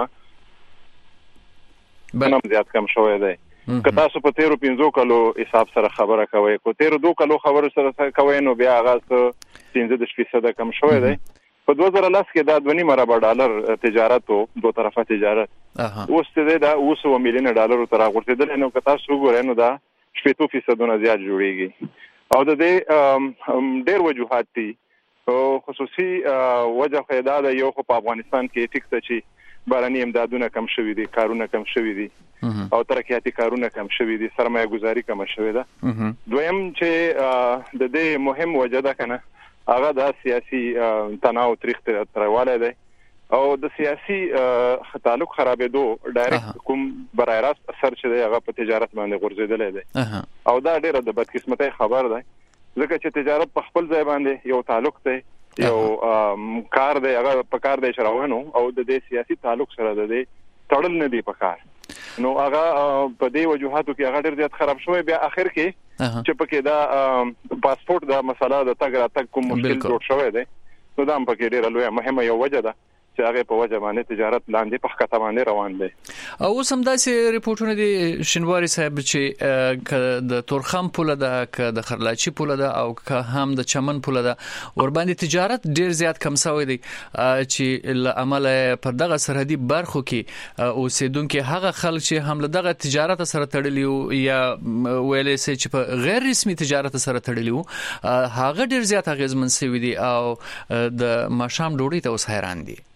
بنم زیات کم شوی دی که تاسو په تیرو پنځو کالو حساب سره خبره کوئ کو تیرو دوه کالو خبره سره کوئ نو بیا هغه پنځه فیصد کم شوی دی په دوه زره لس کې دا دوه نیمه ارب ډالر تجارت او دوه طرفه تجارت اوس ته دا اوس و میلیون ډالر تر غورځیدل نو که تاسو وګورئ نو دا شپږ فیصد نه زیات جوړیږي او د دې ډېر وجوهات دي او خصوصي وجه پیدا ده یو خو په افغانستان کې ټیک ته چې بارني امدادونه کم شوي دي کارونه کم شوي دي او ترقیاتي کارونه کم شوي دي سرمایه گذاري کم شوي ده دویم چې د دې مهم وجه ده کنه هغه د سیاسي تناو تاریخ ترواله ده او د سیاسي تعلق خرابېدو ډایرکټ کوم برای راست اثر چې دی هغه په تجارت باندې غورځېدل دی او دا ډیره د بدقسمتۍ خبر ده ځکه چې تجارت په خپل ځای باندې یو تعلق دی یو کار دی هغه په کار دی شراوونو او د دې سیاسي تعلق سره د دې تړل نه دی په کار نو هغه په دې وجوهاتو کې هغه ډیر زیات خراب شوی بیا اخر کې چې پکې دا پاسپورت دا مسله د تګ را تګ کوم مشکل جوړ شوی دی نو دا هم پکې ډیره لویه مهمه یو وجه ده چې هغه په وجه باندې تجارت لاندې په خطه باندې روان دي او سم داسې ریپورتونه دي شنواری صاحب چې د تورخم پوله ده ک د خرلاچی پوله ده او ک هم د چمن پوله ده ور باندې تجارت ډیر زیات کم شوی دی چې ل عمل پر دغه سرحدي برخو کې اوسیدونکو هغه خلک چې هم دغه تجارت سره تړلی یا ویلې سي چې په غیر رسمي تجارت سره تړلی هغه ډیر زیات اغیزمن شوی دی او د مشام ډوډۍ ته اوس حیران دي.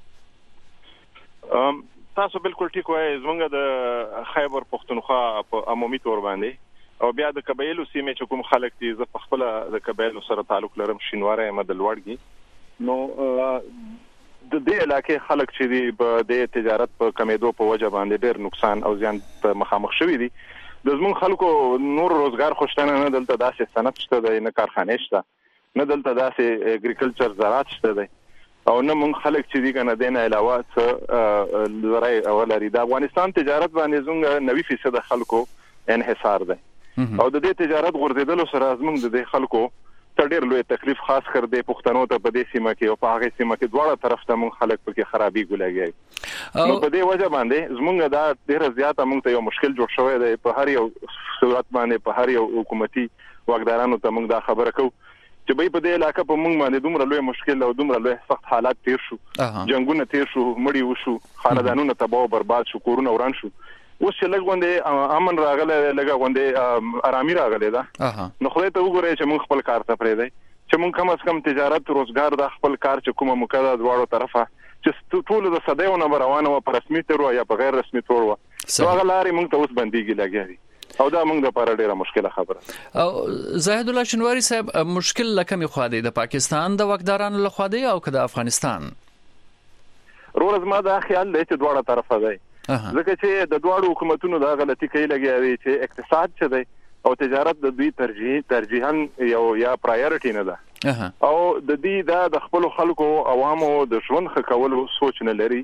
تاسو بالکل ټیک وایي زمونږ د خیبر پښتونخوا په عمومي تور باندې او بیا د قبایلو سیمې چې کوم خلک دي زه په خپل د قبایلو سره تعلق لرم شینواره مدل وړګي نو د دې علاقې خلک چې دي په د تجارت په کمیدو په وجه باندې ډېر نقصان او زیان په مخامخ شوی دي د زمونږ خلکو نور روزګار خوشتنه نه دلته داسې صنعت شته دی نه کارخانه شته نه دلته داسې اګریکلچر زراعت شته دی او نه مونږ خلک چې دي کنه دینه علاوه څه زراعي او لري د افغانستان تجارت باندې زموږ نوي فیصد خلکو انحصار ده او د دې تجارت غورځیدل سره زموږ د خلکو ته ډېر لوی تکلیف خاص کړ دې پښتنو ته په دې سیمه کې او په هغه سیمه کې دواړه طرف ته مونږ خلک پکې خرابي ګولایي نو په دې وجه باندې زموږ دا ډېر زیاته مونږ ته یو مشکل جوړ شوی دی په هر یو صورت باندې په هر یو حکومتي واکدارانو ته مونږ دا خبره کوو چې به په دې علاقې په موږ باندې دومره لوی مشکل او دومره لوی سخت حالات تیر شو جنگونه تیر شو مړی وشو خاندانونه تباہ او برباد شو کورونه وران شو اوس چې لږ غونډه امن راغله لږ غونډه آرامي راغله دا نو خو ته وګورئ چې موږ خپل کار ته پرې دی چې موږ کم از کم تجارت روزګار د خپل کار چې کومه مقدار دواړو طرفه چې ټول د صدیونه روانه و په رسمي تور یا په غیر رسمي تور و نو هغه لارې موږ ته اوس بنديږي لګیږي او دا موږ د لپاره ډیره مشکله خبره او زاهد الله شنواری صاحب مشکل لکه خو دی د پاکستان د وکدارانو له خوا دی او که د افغانستان روز ما دا خیال دی چې دواړه طرفه دی ځکه چې د دواړو حکومتونو دا غلطي کوي لګیږي چې اقتصاد څه دی او تجارت د دوی ترجیح ترجیحاً یو یا پرایورټي نه ده او د دې دا د خپل خلکو عوامو د ژوند ښه کولو سوچ نه لري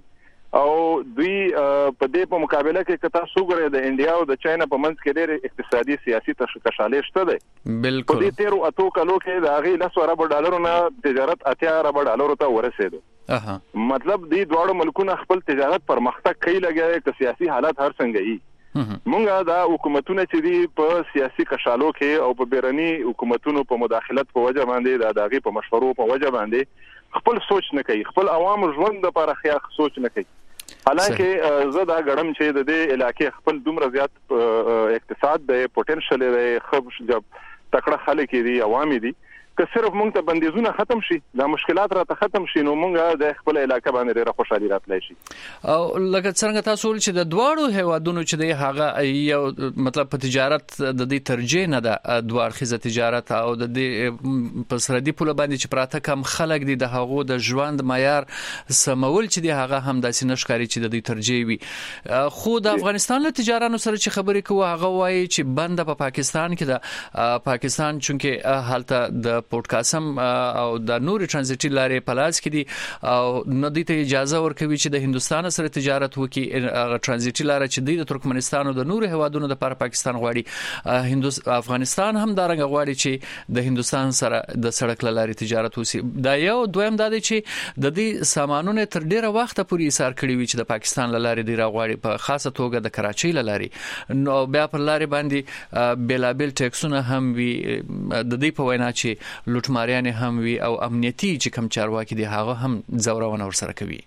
او دوی په دې په مقابله کې کته سوګره د انډیا او د چاینا په منځ کې ډېر اقتصادي سیاسي تشکشالې شته ده. بالکل په دې تیرو اتو کلو کې د هغه لس ارب ډالرو نه تجارت اتیا ارب ډالرو ته ورسېدو. اها مطلب دې دواړو ملکونو خپل تجارت پر مختګ کوي لګي چې سیاسي حالات هر څنګه وي. مونږه دا حکومتونه چې دي په سیاسي کشالو کې او په بیرني حکومتونو په مداخلت په وجه باندې د داغي په مشورو په وجه باندې خپل سوچ نه کوي، خپل عوام ژوند لپاره خیا سوچ نه کوي. حالانکه زه دا غړم چې د دې علاقې خپل دومره زیات اقتصاد د پوتنشل لري، خب جب تکړه خلک دي، عوامي دي، که صرف مونږ ته بندیزونه ختم شي، دا مشکلات راته ختم شي، نو مونږه د خپل علاقې باندې ډېره خوشحالي راتلای شي. او لکه څنګه تاسو ول چې د دواړو هیوادونو چې د هغه یو مطلب په تجارت د دې ترجیح نه ده، دوه اړخیزه تجارت او د دې په سرحدي پوله باندې چې پراته کم خلک دي د هغو د ژوند معیار سمول چې د هغه هم داسې نشکاري چې د دې ترجیح وي. خو د افغانستان له تجارانو سره چې خبرې کوي هغه وایي چې بند په پاکستان کې د پاکستان چونکه حالت د پورت قاسم او د نوري ترانزیټي لارې پلاس کې دي او نه دي ته اجازه ورکوي چې د هندستان سره تجارت وکړي. هغه ترانزیټي لار چې د ترکمنستان او د نورو هیوادونو د لپاره پاکستان غواړي، هندوستان افغانستان هم دا رنګ غواړي چې د هندستان سره د سړک لارې تجارت وسی. دا یو دویم دا دی چې د دې سامانونو تر ډیره وخت پورې ایثار کړی وي چې د پاکستان لارې دی راغواړي، په خاصه توګه د کراچۍ لارې، نو بیا پر لارې باندې بیلابل ټیکسونه هم وي. د دې په وینا چې لوټماریان هم وي او امنیتي چې کم چارواکي دي هغه هم زورونه ور سره کوي.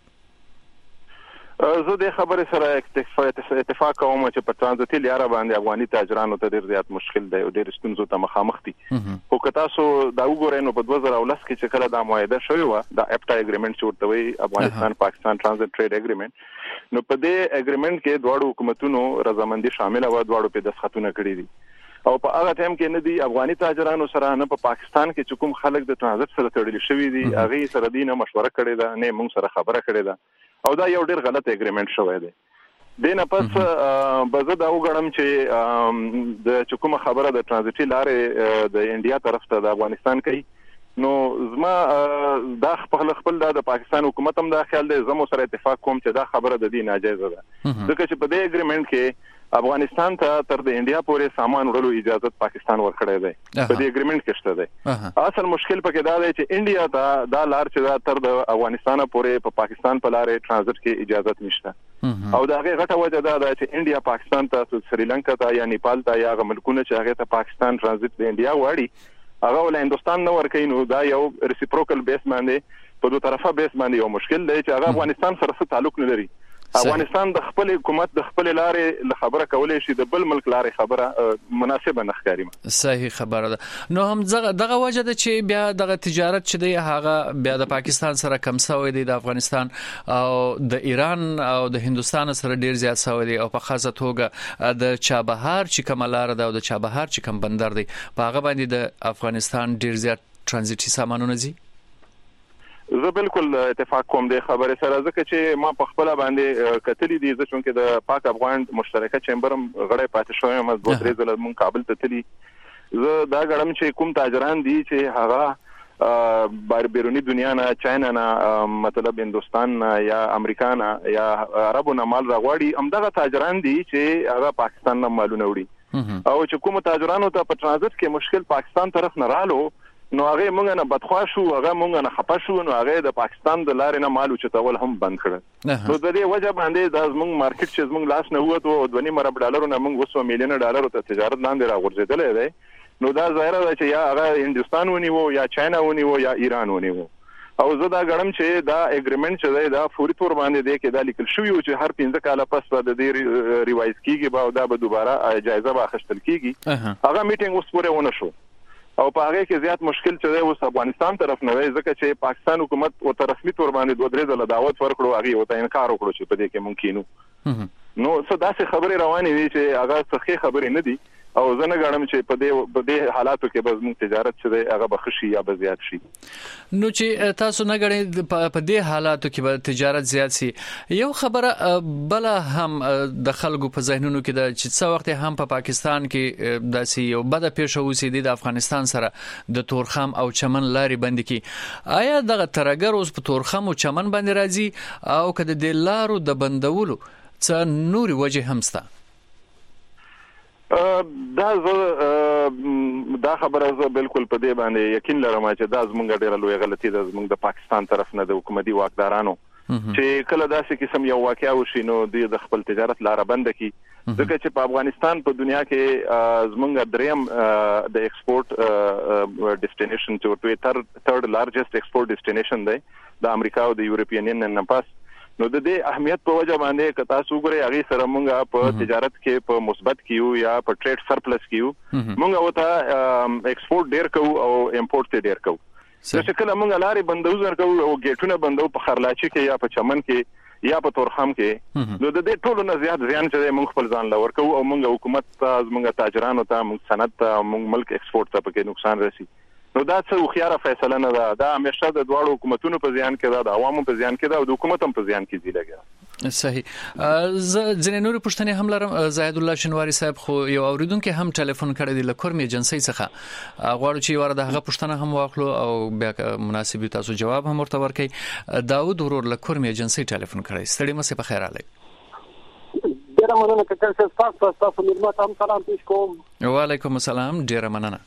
زه د خبرې سره اتفاق کوم چې په ترانزیټي لار باندې افغاني تاجرانو ته ډېر زیات مشکل دی او ډېر ستونزو ته مخامخ دي. خو که تاسو دا وګورئ نو په دوه زره ولس کې چې کله دا معاهده شوې و، دا اپټا اګریمنت چې ورته وایي افغانستان پاکستان ترانزیټ ټریډ اګریمنت، نو په دې اګریمنت کې دواړو حکومتونو رضامندي شامل و، دواړو په دستخطونه کړی دي. او په هغه ټایم کې نه دي افغاني تاجرانو سره نه په پاکستان کې چې کوم خلک د ترانزیت سره تړلي شوی دي هغه سره دینه مشوره کړې ده، نه موږ سره خبره کړې ده او دا یو ډېر غلط اګریمنت شوی دی. دینه پس بزه دا وګڼم چې د کومه خبره د ترانزیټي لارې د انډیا طرف ته د افغانستان کوي، نو زما دا خپل خپل د پاکستان حکومت هم دا خیال دی، زمو سره اتفاق کوم چې دا خبره د دې ناجایزه ده، ځکه چې په دې اګریمنت کې افغانستان ته تر د انډیا پورې سامان وړلو اجازه پاکستان ورکړی دی، په دې اګریمنت کې شته دی. اصل مشکل پکې دا دی چې انډیا ته دا لار چې تر د افغانستان پورې په پاکستان په لارې ترانزیت کې اجازه نشته او دا هغه غټه وجه دا ده چې انډیا پاکستان ته، سریلانکا ته یا نیپال ته یا ملکونه چې هغه ته پاکستان ترانزیت د انډیا واړي هغه ول هندستان نه ورکوي، نو دا یو ریسیپروکل بیس باندې په دوه طرفه بیس باندې یو مشکل دی چې هغه افغانستان سره څه تعلق نه لري. افغانستان د خپل حکومت د خپل لارې له خبره کولای شي، د بل ملک لارې خبره مناسبه نه ښکاري. صحیح خبره ده. نو هم دغه وجه ده چې بیا دغه تجارت چې دی هغه بیا د پاکستان سره کم شوی دی، د افغانستان او د ایران او د هندستان سره ډیر زیات شوی دی، او په خاصه توګه د چابهار چې کوم لار ده او د چابهار چې کوم بندر دی په هغه باندې د افغانستان ډیر زیات ترانزیټي سامانونه زی. زه بالکل اتفاق کوم د خبرې سره، ځکه چې ما په خپل باندې کتلې دي، ځکه چې د پاک افغان مشترکه چمبرم غړی پاتې شوی یم، دوه درې ځله مونږ کابل ته تللی. زه دا غړم چې کوم تاجران دي چې هغه بار بیرونی دنیا نه، چاینا نه، مطلب هندستان نه یا امریکا نه یا عربو نه مال راغواړي، همدغه تاجران دي چې هغه پاکستان نه مالونه وړي او چې کوم تاجرانو ته په ترانزیت کې مشکل پاکستان طرف نه رالو، نو هغه مونږ نه بدخوا شو، هغه مونږ نه خپه شو، نو هغه د پاکستان د لارې نه مال چتول هم بند کړ. نو د دې وجه باندې د زمونږ مارکیټ چې زمونږ لاس نه هوته او د ونی مرب ډالرو نه مونږ وسو میلیون ډالرو ته تجارت لاندې راغورځیدل دی، نو دا ظاهره ده چې یا هغه هندستان ونیو یا چاینا ونیو یا ایران ونیو. او زه دا غړم چې دا اګریمنت چې دی دا فوري تور باندې دی کې دا لیکل شوی او چې هر پنځه کاله پس به د دې ریوایز کیږي به او دا به دوباره جایزه به اخیستل کیږي. هغه میټینګ اوس پورې ونه شو او په هغه کې زیات مشکل چې دی اوس افغانستان طرف نه وي، ځکه چې پاکستان حکومت او تر رسمي تور باندې دوه درې ځله دعوت ورکړو، هغه او ته انکار وکړو چې په دې کې ممکنو. نو څه داسې خبرې روانې دي چې هغه څه خبرې نه دي، او زه نه غواړم چې په دې په دې حالاتو کې به زموږ تجارت چې هغه بخشي یا به زیات شي. نو چې تاسو نه غواړئ په دې حالاتو کې به تجارت زیات شي، یو خبره بل هم د خلکو په ذهنونو کې د چې څو وخت هم په پاکستان کې داسې یو بده پیښه وسیدي د افغانستان سره د تورخم او چمن لارې بند کی. آیا دغه ترګر اوس په تورخم او چمن باندې راځي او کله د لارو د بندولو څه نوري وجه هم ستا؟ دا زه دا خبره زه بالکل په دې باندې یقین لرم چې دا زموږ ډېره لویه غلطي ده زموږ د پاکستان طرف نه د حکومتي واکدارانو چې کله داسې قسم یو واقعیا وشي نو د خپل تجارت لاره بند کی، ځکه چې په افغانستان په دنیا کې زموږ دریم د ایکسپورت ډیسټینیشن چې تر تھرد لارجست ایکسپورت ډیسټینیشن دی د امریکا او د یورپین یونین نه پاس. نو د دې اهمیت په وجه باندې که تاسو وګورئ هغه سره مونږه په تجارت کې په مثبت کیو یا په ټریډ سرپلس کیو، مونږه وته ایکسپورټ ډیر کوو او امپورټ ډیر کوو. چې کله مونږه لارې بندو زر کوو او گیټونه بندو په خرلاچي کې یا په چمن کې یا په تورخم کې، نو د دې ټولو نه زیات زیان چې مونږ خپل ځان لور کوو او مونږ حکومت ته مونږ تاجرانو ته مونږ صنعت ته مونږ ملک ایکسپورټ ته پکې نقصان رسي. نو دا څه خياره فیصله نه ده، دا همیشه د دواړو حکومتونو په ځان کې ده، د عوامو په ځان کې ده او د حکومت هم په ځان کې دی لګا. صحیح. ځنې نور پښتنې هم لرم. زاهد الله شنواری صاحب خو یو اوریدونکو هم ټلیفون کړی دی لکورم ایجنسی څخه، غواړو چې ورته هغه پښتنه هم واخلو او بیا مناسب تاسو جواب هم ورته ورکړي. داود ورور لکورم ایجنسی ټلیفون کړی. ستړي مې په خیر علي. ډیره مننه کاکا تاسو تاسو مېلمه ته هم سلام پیښ کوم. وعلیکم السلام. ډیره مننه.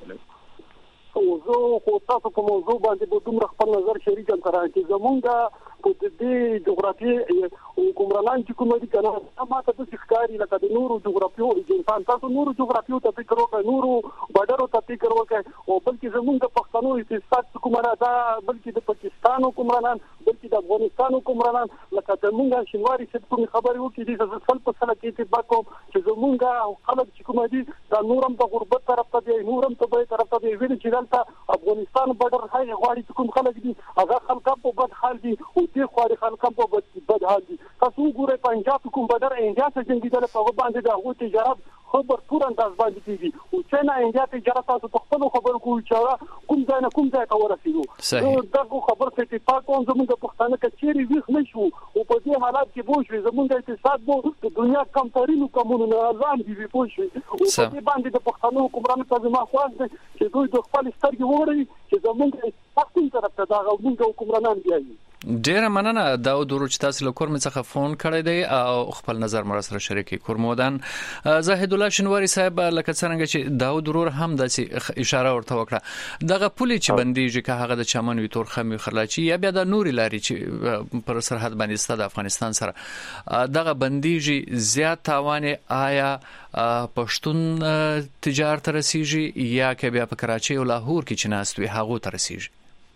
موضوع خو تاسو په موضوع باندې به دومره خپل نظر شریک کړئ چې زمونږ په دې جغرافي حکومران چې کوم دي کنه ما ته د ښکاری لکه د نورو جغرافیو انسان تاسو نورو جغرافیو ته فکر وکړئ، نورو بارډرو ته فکر وکړئ، او بلکې زمونږ د پښتنو اقتصاد حکومت دا بلکې د پاکستان حکومران بلکې د افغانستان حکومران لکه زمونږ شنواری چې کوم خبرې وکړي د خپل په سره کې اتفاق کوم چې زمونږ خلک چې کوم دي دا نورم د غربت طرف ته دی، نورم ته به طرف ته دی، ویل چې دلته افغانستان بارډر هاي غواړي چې کوم خلک دي هغه خلک په بد حال دي او دې خواري خلک په بد حال دي. تاسو وګورئ پنجاب کوم بارډر انډیا ته جنگیدل په باندې د هغو تجارت خبر پور انداز باندې کیږي او څنګه انډیا تجارت تاسو په خپل خبرو کوی چې کوم ځای نه کوم ځای ته ورسېږو. دا خبر ته اتفاق کوم زموږ د پښتانه کچېری ویښ نشو او په دې حالات کې بوج وي زموږ اقتصاد بو د دنیا کم ترینو کمونو نه ځان دی بوج وي او په دې باندې د پښتنو حکومرانو ته ما خواست چې دوی د خپل سترګې وګوري چې زموږ اقتصاد کوم طرف ته دا غوښتنه حکومرانان بیاي. ډیره مننه. داود ورور چې تاسو له کورم څخه فون کړی دی او خپل نظر مر سره شریک کورمودان. زاهد الله شنواری صاحب لکه څنګه چې داود ورور هم د اشاره ورته وکړه دغه پولي چې بنديږي که هغه د چمن وي تورخم وي خرلاچي یا بیا د نوري لاري چې پر سرحد باندې ستاسو د افغانستان سره دغه بنديږي زیات تاوان آیا پښتون تجارت رسیږي یا که بیا په کراچي او لاهور کې چې ناستوي هغه تر رسیږي؟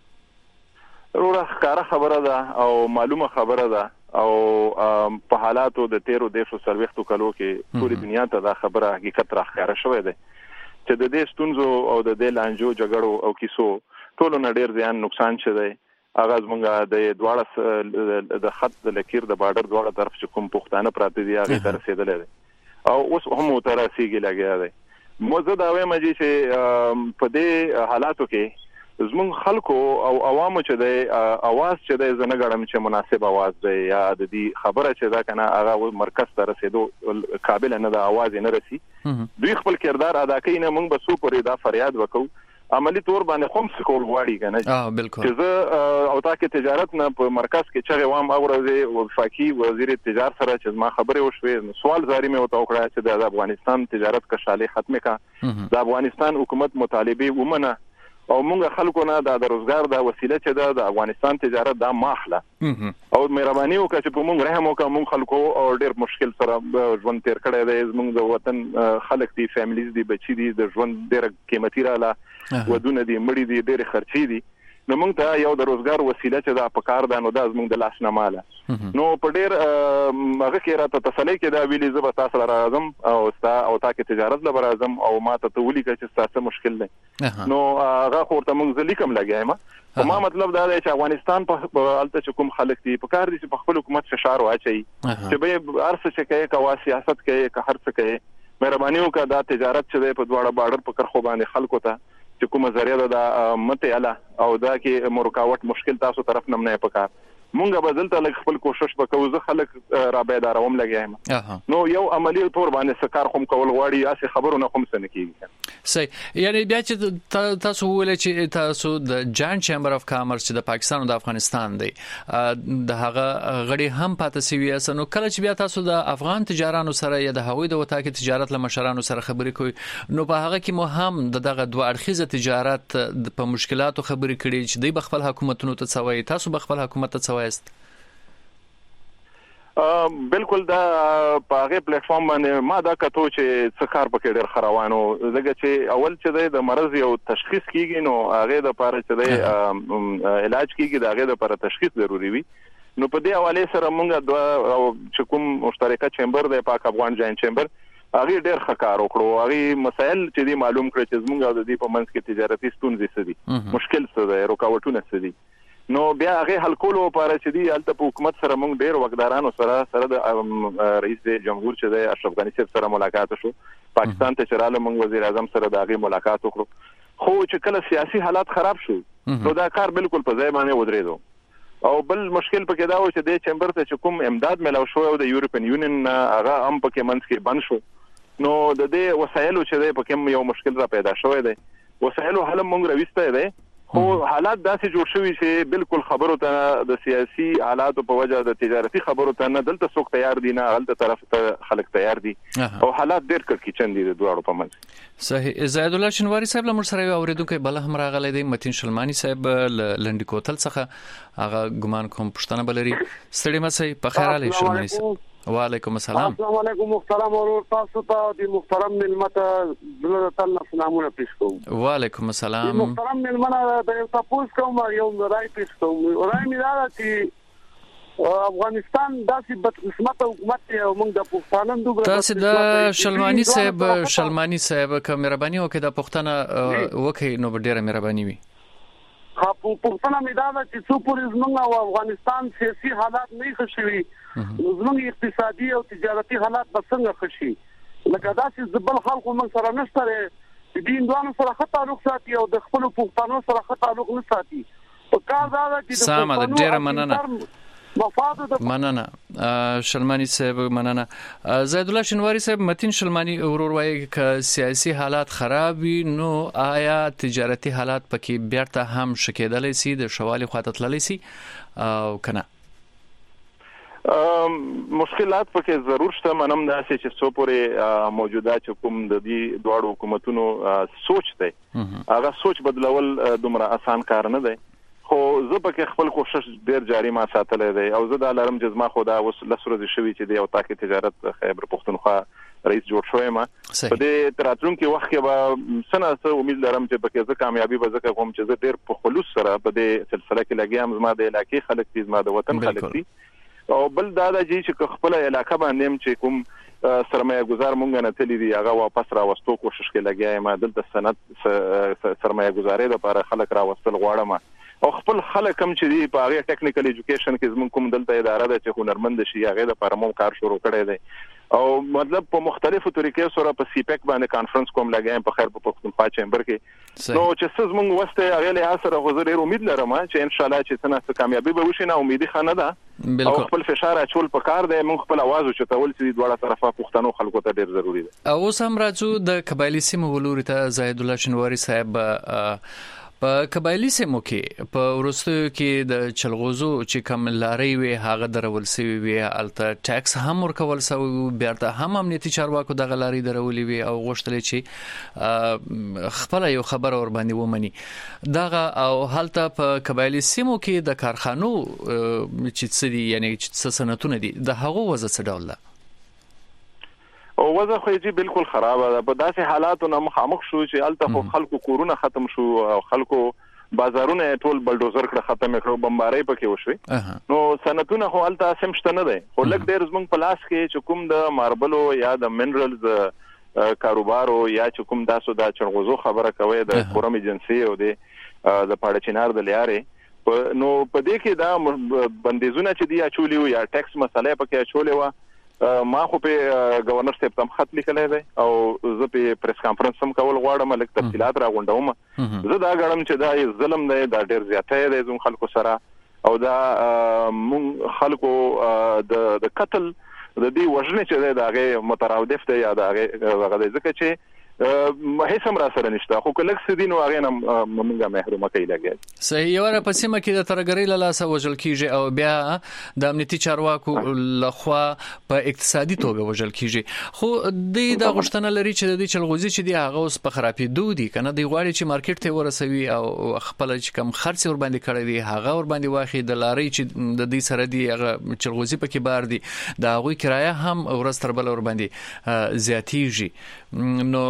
روړه ښکاره خبره ده او معلومه خبره ده او په حالاتو د تیرو دیشو سرويختو کلو کې ټول دنیا ته دا خبره حقیقت راخاره شوې ده چې د دې ستونزو او د دې لانجو جګړو او کیسو ټول نه ډیر زیان نقصان شوی. اغاز مونږه د دواړه د خط د لکیر د بارډر دواړه طرف چې کوم پښتانه پراته دي هغه تر رسیدل دي او اوس هم تر رسیدل لګیا دي. موزه دا وایم چې په دې حالاتو کې زمون خلکو او عوامو چې د اواز چې د زنه غړم چې مناسب اواز دی یا د دې خبره چې دا کنه هغه مرکز ته رسیدو قابل نه د اواز نه رسی دوی خپل کردار ادا کوي نه موږ به سو پرې دا فریاد وکړو عملی تور باندې خمس کول غواړي کنه اه بالکل چې زه او تا کې تجارت نه په مرکز کې چې وام اورځي او وفاقي وزیر تجارت سره چې ما خبره وشوي سوال زاري مې وته وکړه چې د افغانستان تجارت کښاله ختمه کا د افغانستان حکومت مطالبه ومنه او موږ خلکو نه د روزګار د وسیله چې د افغانستان تجارت د ماخله او مهرباني وکړه چې په موږ رحم وکړه موږ خلکو او ډېر مشکل سره ژوند تیر کړی دی موږ د وطن خلک دي فیملیز دي بچی دي د ژوند ډېر قیمتي رااله ودونه دي مړي دي ډېر خرچي دي نو موږ ته یو د روزګار وسیله چې د پکار ده نو د موږ د لاس نه ماله نو په ډېر هغه کې راته تسلی کې دا ویلي زه به تاسو سره راځم او ستا او تا کې تجارت لپاره راځم او ما ته ته ولي چې تاسو مشکل دی نو هغه خو ته موږ ځلیکم لګایم په ما مطلب دا دی چې افغانستان په الته چې کوم خلک دي په کار دي چې په خپل حکومت فشار واچي چې به ارسه چې کوي کا سیاست کوي کا هر څه کوي مهرباني وکړه دا تجارت چې دی په دواړه بارډر په کرخو باندې خلکو ته چې کومه ذریعہ ده مته اله او دا کې مرکاوټ مشکل تاسو طرف نه نه پکار مونږ به دلته لږ خپل کوشش وکړو زه خلک را بیداروم لګیم نو یو عملی تور باندې سکار کوم کول غواړي اسې خبرونه کوم څه نه کیږي صحیح یعنی بیا چې تاسو ول چې تاسو د جاینټ چیمبر اف کامرس چې د پاکستان او د افغانستان دی د هغه غړي هم پاتې سوي اسنو کله چې بیا تاسو د افغان تجارانو سره یا د هغوی د وتاکي تجارت له مشرانو سره خبرې کوي نو په هغه کې مو هم دغه دوه اړخیزه تجارت په مشکلاتو خبرې کړي چې د خپل حکومتونو ته څوي تاسو په خپل حکومت ته څوي است بالکل دا په هغه پلیټ فارم باندې ما دا کتو چې څه کار پکې ډېر خروانو زګه چې اول چې د مرض یو تشخیص کیږي نو هغه د لپاره چې د علاج کیږي دا هغه د لپاره تشخیص ضروری وي نو په دې حواله سره موږ د چې کوم مشترکه چیمبر د پاک افغان جاینټ چیمبر هغه ډېر ښکار وکړو هغه مسائل چې دی معلوم کړ چې موږ د دې په منځ کې تجارتي ستونزې څه دي مشکل څه دی رکاوټونه څه دي نو بیا هغه حل کولو لپاره چې دی الته په حکومت سره موږ ډېر وګدارانو سره سره د رئیس جمهور چې د اشرف غنی صاحب سره ملاقات شو پاکستان ته چراله موږ وزیر اعظم سره د هغه ملاقات وکړو خو چې کله سیاسي حالات خراب شو نو دا کار بالکل په ځای باندې ودرېدو او بل مشکل پکې دا و چې د چیمبر ته کوم امداد ملو شو او د یورپین یونین هغه هم پکې منځ کې بند شو نو د دې وسایلو چې د پکې یو مشکل را پیدا شوی دی وسایلو حل موږ راويسته دی خو حالات داسې جوړ شوي چې بالکل خبرو ته د سیاسي حالاتو په وجه د تجارتي خبرو ته نه دلته څوک تیار دي نه هلته طرف ته خلک تیار دي او حالات ډېر کړکېچن دي د دواړو په منځ صحیح زید الله شنواری صاحب له موږ سره اوریدونکو بل هم راغلی دی متین شلمانی صاحب لنډی کوتل څخه هغه ګمان کوم پښتنه بلري ستړي مسي په خیر علي شلمانی صاحب وعلیکم السلام السلام علیکم محترم اور تاسو ته د محترم ملمت زړه تل سلامونه پیښ کوم وعلیکم السلام محترم ملمنه د تاسو کوم یو راي پیښ کوم راي مې دا چې افغانستان داسې بدقسمت حکومت او موږ د پښتانه دوه تاسو د شلمانی صاحب شلمانی صاحب کوم مهرباني وکړه د پښتنه وکي نو ډیره مهرباني وي خو پښتنه مې دا چې څو پولیس موږ او افغانستان سیاسي حالات نه ښه زموږ اقتصادي او تجارتي حالات به څنګه ښه شي لکه دا چې زبل خلکو موږ سره نشته د دین دوانو سره ښه تعلق ساتي او د خپل پښتنو سره ښه تعلق نه ساتي او کار دا چې د سم ده ډیره مننه مننه شلمانی صاحب مننه زید الله شنواری صاحب متین شلمانی ورور وایي ک سیاسي حالات خراب وي نو آیا تجارتي حالات پکې بیرته هم شکېدلی سي د شوالي خواته تللی سي او کنه مشکلات پکې ضرور شته منم دا چې څو پورې موجوده چې کوم د دې دواړو حکومتونو سوچ دی هغه سوچ بدلول دومره آسان کار نه دی خو زه پکې خپل کوشش ډیر جاری ما ساتلې دی او زه د لارم جزما خو دا اوس لسره شوی چې دی او تاکي تجارت خیبر پختونخوا رئیس جوړ شوی ما په دې تراتلون کې وخت کې به سنه سره امید لرم چې پکې زه کامیابی به زکه کوم چې زه ډیر په خلوص سره په دې سلسله کې لګیام زما د علاقې خلک دي زما د وطن خلک دي او بل دا د چې خپل علاقې باندې چې کوم سرمایه گذار مونږ نه تللی دی هغه واپس را وستو کوشش کې لګیایم دلته سند سرمایه گذاري لپاره خلک را وستل غواړم او خپل خلک هم چې دی په هغه ټیکنیکل ایجوکیشن کې زموږ کوم دلته اداره ده چې هنرمند شي هغه لپاره مو کار شروع کړی دی او مطلب په مختلفو طریقې سره په سی پیک باندې کانفرنس کوم لګایم په خیر په پښتونخوا چیمبر کې نو چې څه زموږ وسته هغه له اثر غوړې ډېر امید لرم چې ان شاء الله چې څنګه کامیابی به وشي نه امیدي خانه ده او خپل فشار اچول په کار دی موږ خپل आवाज او چتول چې دواړه طرفه پښتنو خلکو ته ډېر ضروری ده او سم راځو د قبایلی سیمو ولوري ته زاهد الله شنواری صاحب په قبایلی سیمو کې په ورستیو کې د چلغوزو چې کم لارې وي هغه درول سوي وي الته ټیکس هم ورکول سوي بیرته هم امنیتي چارواکو د غلاري درولې وي او غوښتل چې خپل یو خبر اور باندې ومني دغه او هلته په قبایلی سیمو کې د کارخانو چې څه دي یعنی چې سنتونه دي د هغه وضع څه ډول ده او وضع خو یې بالکل خراب ده په داسې حالاتو نه مخامخ شو چې الته خلکو کورونه ختم شو او خلکو بازارونه ټول بلډوزر کړه ختم کړو بمبارۍ پکې وشوي نو سنتونه خو الته سمشته نه دي خو لږ ډېر زمونږ په لاس کې چې کوم د ماربلو یا د منرالز کاروبارو یا چې کوم تاسو د چرغوزو خبره کوي د کورم ایجنسی او د د پاړه چینار د لیارې نو په دې کې دا بندیزونه چې دی اچولي یا ټیکس مسله پکې اچولې و ما خو په گورنر صاحب ته خط لیکلی دی او زه په پریس کانفرنس هم کول غواړم لکه تفصيلات راغونډوم. زه دا غواړم چې دا ظلم دی، دا ډېر زیاته دی زموږ خلکو سره، او دا مونږ خلکو د قتل د دې وژنې چې دی دا هغه مترادف دی یا دا هغه ځکه چې هیڅ هم را سره نشته، خو کله چې دین واغې نه موږ محرومه کوي لګي. صحیح. یو را پسې مکه د ترګری له لاسه وژل کیږي او بیا د امنیتي چارواکو لخوا په اقتصادي توګه وژل کیږي، خو د د غشتنه لري چې د چلغوزي چې دی هغه اوس په خرابېدو دي کنه، دی غواړي چې مارکیټ ته ورسوي او خپل چې کم خرڅ ور باندې کړی دی هغه ور باندې واخی د لاري چې د دې سره دی هغه چلغوزي پکې بار دي، دا هغه کرایه هم ورس تر بل ور باندې زیاتیږي. نو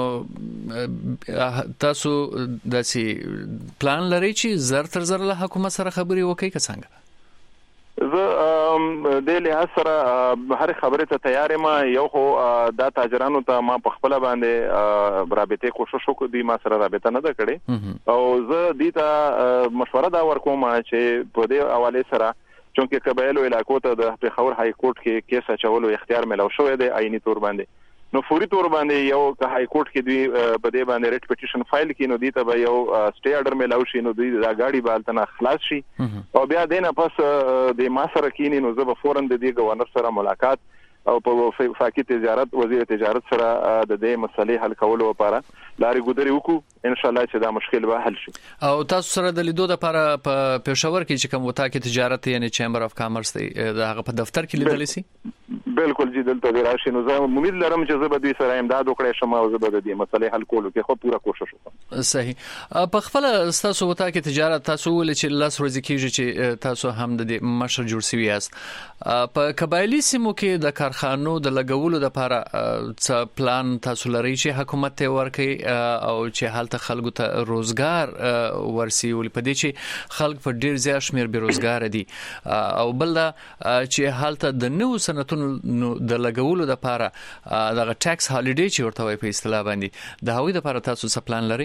تاسو داسي پلان لرئ چې زر تر زر له حکومت سره خبري وکړئ که څنګه؟ زه د لحاظ سره هر خبره ته تیار یم. یو خو دا تاجرانو ته ما په خپل باندې رابطه کوشش وکړ، دی ما سره رابطه نه ده کړې او زه دې ته مشوره دا ورکوم چې په دې حواله سره چونکه قبایلو علاقو ته د پیښور های کورټ کې کیس اچولو اختیار ملو شوی دی آئینی تور باندې، نو فوري تور باندې یو که های کورټ کې دوی په دې باندې ریټ پټیشن فایل کړي نو دې ته به یو سټې آرډر ملاوي شي، نو دوی دا غاډي بالتنه خلاص شي او بیا دینه پس د ما سره کینی نو زه به فورن د دې گورنر سره ملاقات او په فاقي تجارت وزیر تجارت سره د دې مسلې حل کولو لپاره لارې ګذري وکړو، ان شاء الله چې دا مشکل به حل شي. او تاسو سره د لیدو لپاره په پېښور کې چې کوم وتا کې تجارت یعنی چیمبر اف کامرس دی دا هغه په دفتر کې لیدل شي؟ بالکل جی دلته دی راشي، نو زه امید لرم چې زه به دوی سره امداد وکړم شم او زه به د دې مسلې حل کولو کې خو پوره کوشش وکړم. صحیح. په خپل تاسو وتا کې تجارت تاسو ول چې لاس ورځي کېږي چې تاسو هم د مشر جوړ سوي یاست، په قبایلی سیمو کې د کارخانو د لګولو لپاره څه پلان تاسو لرئ چې حکومت ته ورکړي او چې حالت خلکو ته روزګار ورسي، ول په دې چې خلک په ډیر زیات شمیر بیروزګار دي او بل چې حالت د نو سنتونو د لګولو لپاره دغه ټیکس هالیډې چې ورته وایي په اصطلاح باندې د هغوی لپاره تاسو څه پلان لرئ؟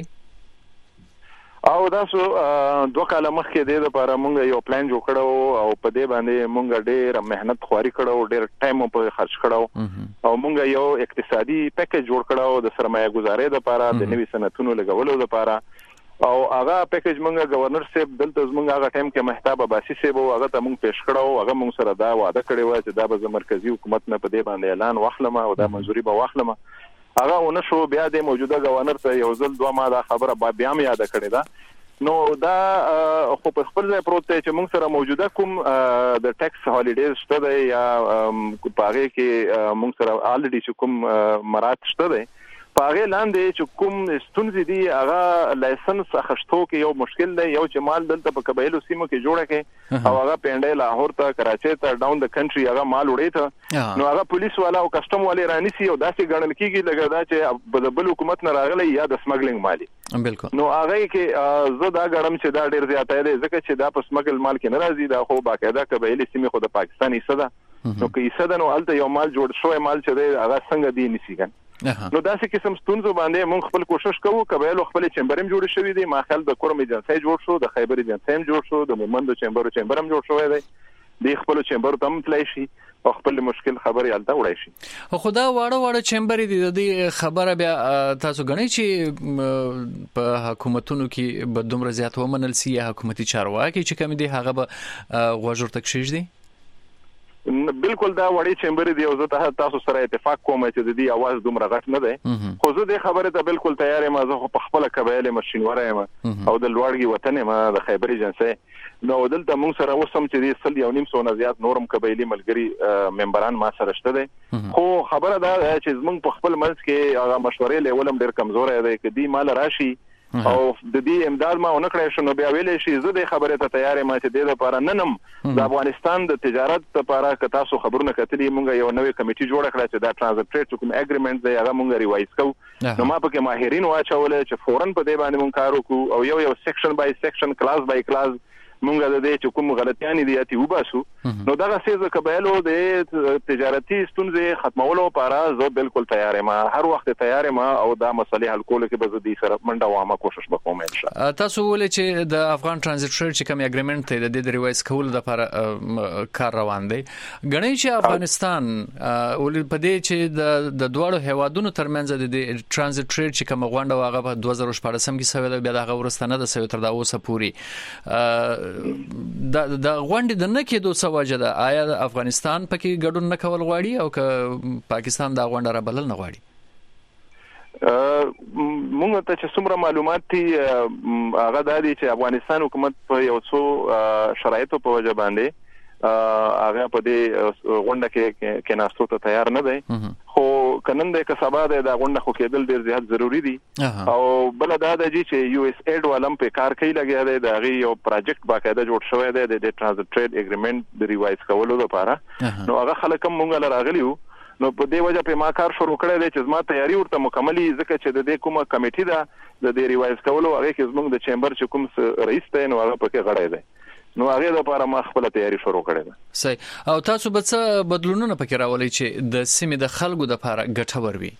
او تاسو دوه کاله مخکې د لپاره مونږ یو پلان جوړ کړو او په دې باندې مونږ ډېر مهنت خواري کړو، ډېر ټایم په خرج کړو او مونږ یو اقتصادي پیکیج جوړ کړو د سرمایه گذارۍ لپاره د نوي صنعتونو لګولو لپاره او هغه پیکیج مونږ گورنر صاحب دلته زمونږ هغه ټایم کې محتاب عباسی صاحب هغه ته مونږ پیش کړو، هغه مونږ سره دا وعده کړی و چې دا به مرکزی حکومت نه په دې باندې اعلان واخلم او دا منځوري به واخلم، هغه ونه شو. بیا د موجوده گورنر ته یو ځل دوه ما دا خبره بیا هم یاد کړی دا، نو دا خو په خپل ځای پروت دی چې موږ سره موجوده کوم د ټیکس هالیډیز شته دی یا پاغه کې موږ سره الریډي چې کوم مراد شته دی پاغه لاندې چې کوم ستونزې دي هغه لایسنس اخښتو کې یو مشکل دی، یو چې مال دلته په قبایلو سیمو کې جوړه کې او هغه پنډه لاهور ته کراچي ته ډاون د کنټري هغه مال وړي ته نو هغه پولیس والا او کسٹم والے رانیسي او داسې ګڼل کیږي لکه دا چې بل حکومت نه راغلی یا د سمګلینګ مالي. بالکل. نو هغه کې زه دا ګڼم چې دا ډیر زیاته دی ځکه چې دا په سمګل مال کې نه راځي، دا خو باقاعده قبایلی سیمه خو د پاکستان حصہ ده، نو که حصہ ده نو الته یو مال جوړ شوی مال چې دی هغه څنګه دی نسی ګن نو داسې قسم ستونزو باندې موږ خپل کوشش کوو. قبایلو خپل چمبرم جوړ شوی دی، ما خل د کورم ایجنسی جوړ شو، د خیبر ایجنسی جوړ شو، د مومند چمبر چمبرم جوړ شوی دی، د خپل چمبر تم تلای شي او خپل مشکل خبري الته وړای شي. خدا واړه واړه چمبر دي د دې خبره بیا تاسو غنئ چې په حکومتونو کې به دومره زیات ومنل سي یا حکومتي چارواکي چې کوم دي هغه به غوږ تکشیش دي؟ بالکل دا وړي چمبر دی او زه ته تاسو سره اتفاق کوم چې د دې आवाज دومره غټ نه دی، خو زه د خبره ته بالکل تیار یم. زه په خپل قبایل مشینوره یم او د لوړګي وطن یم د خیبر ایجنسی، نو دلته موږ سره وسم چې د سل یو نیم سو نه زیات نورم قبایلی ملګری ممبران ما سره شته دي، خو خبره دا چې موږ په خپل منځ کې هغه مشورې لیولم ډیر کمزور دی، کدي مال راشي او د دې امداد ما ونکړې شنو بیا ویلې شي زه د خبره ته تیار یم چې د لپاره ننم د افغانستان د تجارت لپاره که تاسو خبرونه کتلې مونږ یو نوې کمیټي جوړ کړه چې دا ترانزیت ټریډ کوم اګریمنت دی هغه مونږ ریوایز کوو، نو ما پکې ماهرین واچول چې فورن په دې باندې مونږ کار وکړو او یو یو سیکشن بای سیکشن کلاس بای کلاس مونږ د دې چې کوم غلطیان دي اتی وباسو نو دا څه قبایلو د تجارتي ستونزې ختمولو لپاره زه بالکل تیار یم هر وخت تیار یم او دا مسلې حل کول کې به زه دې سره منډه وامه کوشش وکوم ان شاء الله. تاسو ولې چې د افغان ترانزیت ټریډ چې کوم اګریمنت دی د دې ریوایز کول لپاره کار روان دی غنی چې افغانستان ولې په دې چې د د دوړو هوادونو ترمنځ د ترانزیت ټریډ چې کوم غونډه واغه په دوه زره شپږ کې سوي بیا د غورستانه د سوي تر دا اوسه پوری د د غونډې د نه کېدو څه وجه ده آیا افغانستان پکې ګډون نه کول غواړي او که پاکستان دا غونډه را بلل نه غواړي؟ مونږ ته چې څومره معلومات دي هغه دا دي چې افغانستان حکومت په یو څو شرایطو په وجه باندې هغه په دې غونډه کې کې ناستو ته تیار نه دی خو کنن د کسبا د غونډه خو کېدل ډیر زیات ضروری دي او بل دا د چې یو اس ایډ ولم په کار کوي لګیا دی دا غي یو پروجیکټ باقاعده جوړ شوی دی د ترانزیت ټریډ اګریمنت د ریوایز کولو لپاره نو هغه خلک هم مونږ لراغلیو نو په دې وجه په ما کار شروع کړی دی چې زما تیاری ورته مکملي ځکه چې د دې کومه کمیټي ده د ریوایز کولو هغه کې زموږ د چیمبر چې کوم رئیس دی نو هغه پکې غړی دی نو هغه د لپاره ما خپل تیاری شروع کړې ده. صحیح. او تاسو به څه بدلونونه پکې راولئ چې د سیمې د خلکو د لپاره ګټور وي؟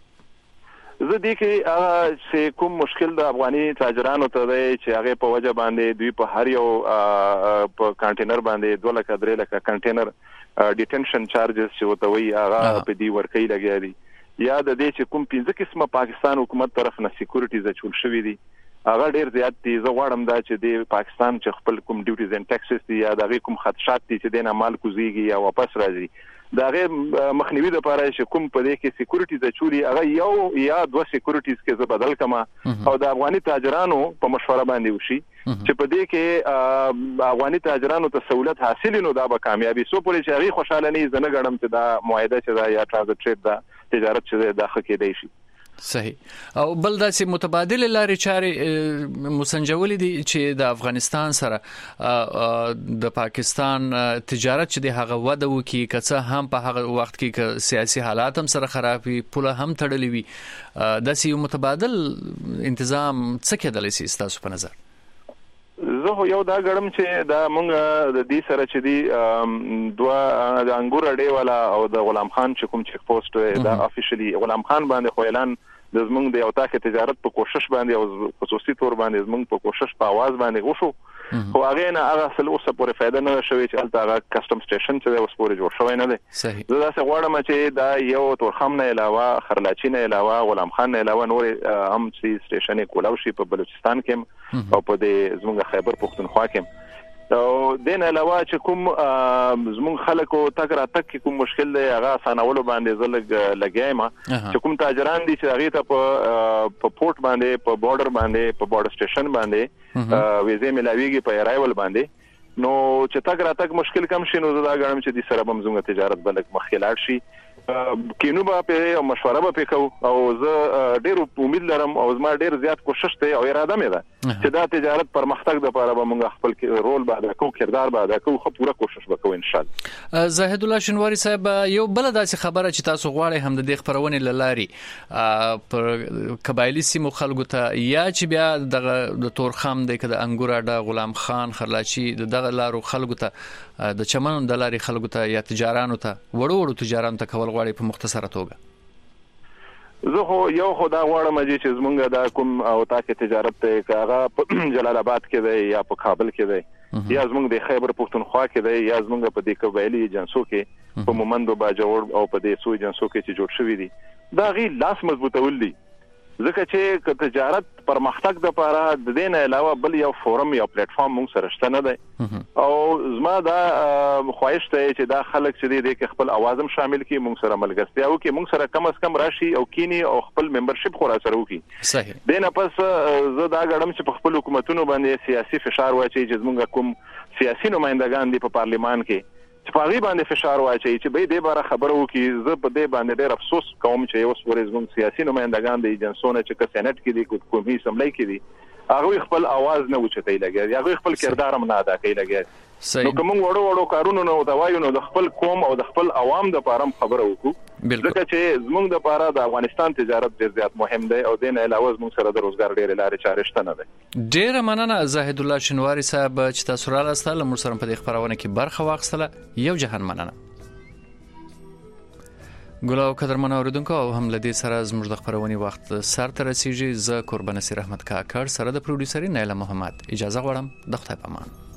زه دې کې هغه چې کوم مشکل د افغاني تاجرانو ته دی چې هغه په وجه باندې دوی په هر یو په کانټینر باندې دوه لکه درې لکه کانټینر ډیټنشن چارجز چې وته وي هغه په دې ورکې لګیا دي یا د دې چې کوم پنځه قسمه پاکستان حکومت طرف نه سکیورټیز چول شوې دي هغه ډیر زیات دي. زه غواړم دا چې د پاکستان چې خپل کوم ډیوټیز اند ټیکسز دي یا دغه کوم خدشات دي چې د نه مال کوزيږي یا واپس راځي دغه مخنیوي لپاره چې کوم په دې کې سکیورټیز چولي هغه یو یا دوه سکیورټیز کې زه بدل کما او د افغاني تاجرانو په مشوره باندې وشي چې په دې کې افغاني تاجرانو ته سہولت حاصل نو دا به کامیابی سو پورې چې هغه خوشاله نه زنه غړم چې دا معاهده چې دا یا ترانزیت ټریډ دا تجارت چې دا خکې دی شي. صحیح. او بل داسې متبادل لارې چارې مسنجولې دي چې د افغانستان سره د پاکستان تجارت چې د هغه وده وکي که هم په هغه وخت کې که سیاسي حالات هم سره خرابي پوله هم تړلې وي داسې یو متبادل تنظیم څه کېدلی شي تاسو په نظر؟ زه یو دا غړم چې دا مونږ د دې سره چې دی دوه د انګور اډې والا او د غلام خان چې کوم چیک پوسټ دا افیشلی غلام خان باندې خو اعلان د زمونږ د یو تاکه تجارت په کوشش باندې او خصوصي تور باندې زمونږ په کوشش په आवाज باندې وشو خو هغه نه هغه سل اوسه پورې فائدہ نه شوي چې البته کسٹم سټیشن چې اوس پورې جوړ شوی نه دی. زه دا څه غواړم چې دا یو تورخم نه علاوه خرلاچی نه علاوه غلام خان نه علاوه نور هم چې سټیشن کولاو شي په بلوچستان کې او په د زمونږ خیبر پختونخوا کې او دین علاوه چې کوم زمونږ خلکو تک را تک کوم مشکل دی هغه اسانولو باندې زلګ لګایم چې کوم تاجران دي چې هغه ته په پورت باندې په بارډر باندې په بارډر سټیشن باندې ویزه ملاویږي په ارایول باندې نو چې تک را تک مشکل کم شي نو زه دا غواړم چې د سره بم زموږ تجارت بلک مخکلار شي کینو به په مشوره به وکاو او زه ډیر امید لرم او زما ډیر زیات کوشش ته او اراده مې ده چې دا تجارت پرمختګ د لپاره به موږ خپل رول بعد کو کردار بعد کو خو پوره کوشش وکړو ان شاء الله. زاهد الله شنواری صاحب یو بل داسې خبره چې تاسو غواړئ هم د دې خبرونې لاري پر قبایلی سیمو خلکو ته یا چې بیا د تورخم د کده انګور د غلام خان خرلاچی دغه لارو خلکو ته د چمن د لاري خلکو ته یا تجارانو ته وړو وړو تجارانو ته کول غواړي په مختصره توګه؟ زه خو یو خدا غواړم چې زمونږ دا کوم او تاکه تجارت ته هغه په جلال آباد کې دی یا په کابل کې دی یا زمونږ د خیبر پختونخوا کې دی یا زمونږ په دې قبایلی جنسو کې په مومندو باجوړ او په دې سوی جنسو کې چې جوړ شوی دي دا غي لاس مضبوطول دي ځکه چې تجارت پرمختګ د لپاره د دې نه علاوه بل یو فورم یا پلیټ فارم موږ سره شته نه دی او زما دا خواهش ته چې دا خلک چې دې کې خپل आवाज هم شامل کړي موږ سره ملګرتیا وکړي موږ سره کم از کم راشي او کینی او خپل ممبرشپ خورا سره وکړي. صحیح. دینه پس زه دا غړم چې په خپل حکومتونو باندې سیاسي فشار واچي چې موږ کوم سیاسي نمائندگان دي په پارلیمان کې چې په غي باندې فشار واچي چې به دې باره خبرو کې زه په دې باندې ډېر افسوس کوم چې اوس ورځ موږ سیاسي نمائندگان دي جنسونه چې سېنات کې دي کومي سملای کې دي هغه خپل आवाज نه وچتای لګي هغه خپل کردار هم نه ادا کوي لګي نو کوم وړو وړو کارونه نو دا وایو نو د خپل قوم او د خپل عوام د پاره خبره وکړو ځکه چې زموږ د لپاره د افغانستان تجارت ډیر زیات مهم دی او دین علاوه زموږ سره د روزګار ډیر لارې چارې شته نه ده. ډیر مننه زاهد الله شنواری صاحب چې تاسو را لاستل موږ سره په دې خبرونه کې برخه واخیستله. یو جهان مننه. ګلو قدرمن اوریدونکو او هم لدی سره زموږ د خبرونې وخت سر ته رسیږي. زه قربان نصیر احمد کاکړ سره د پروډوسري نایله محمد اجازه غواړم. د خدای په امان.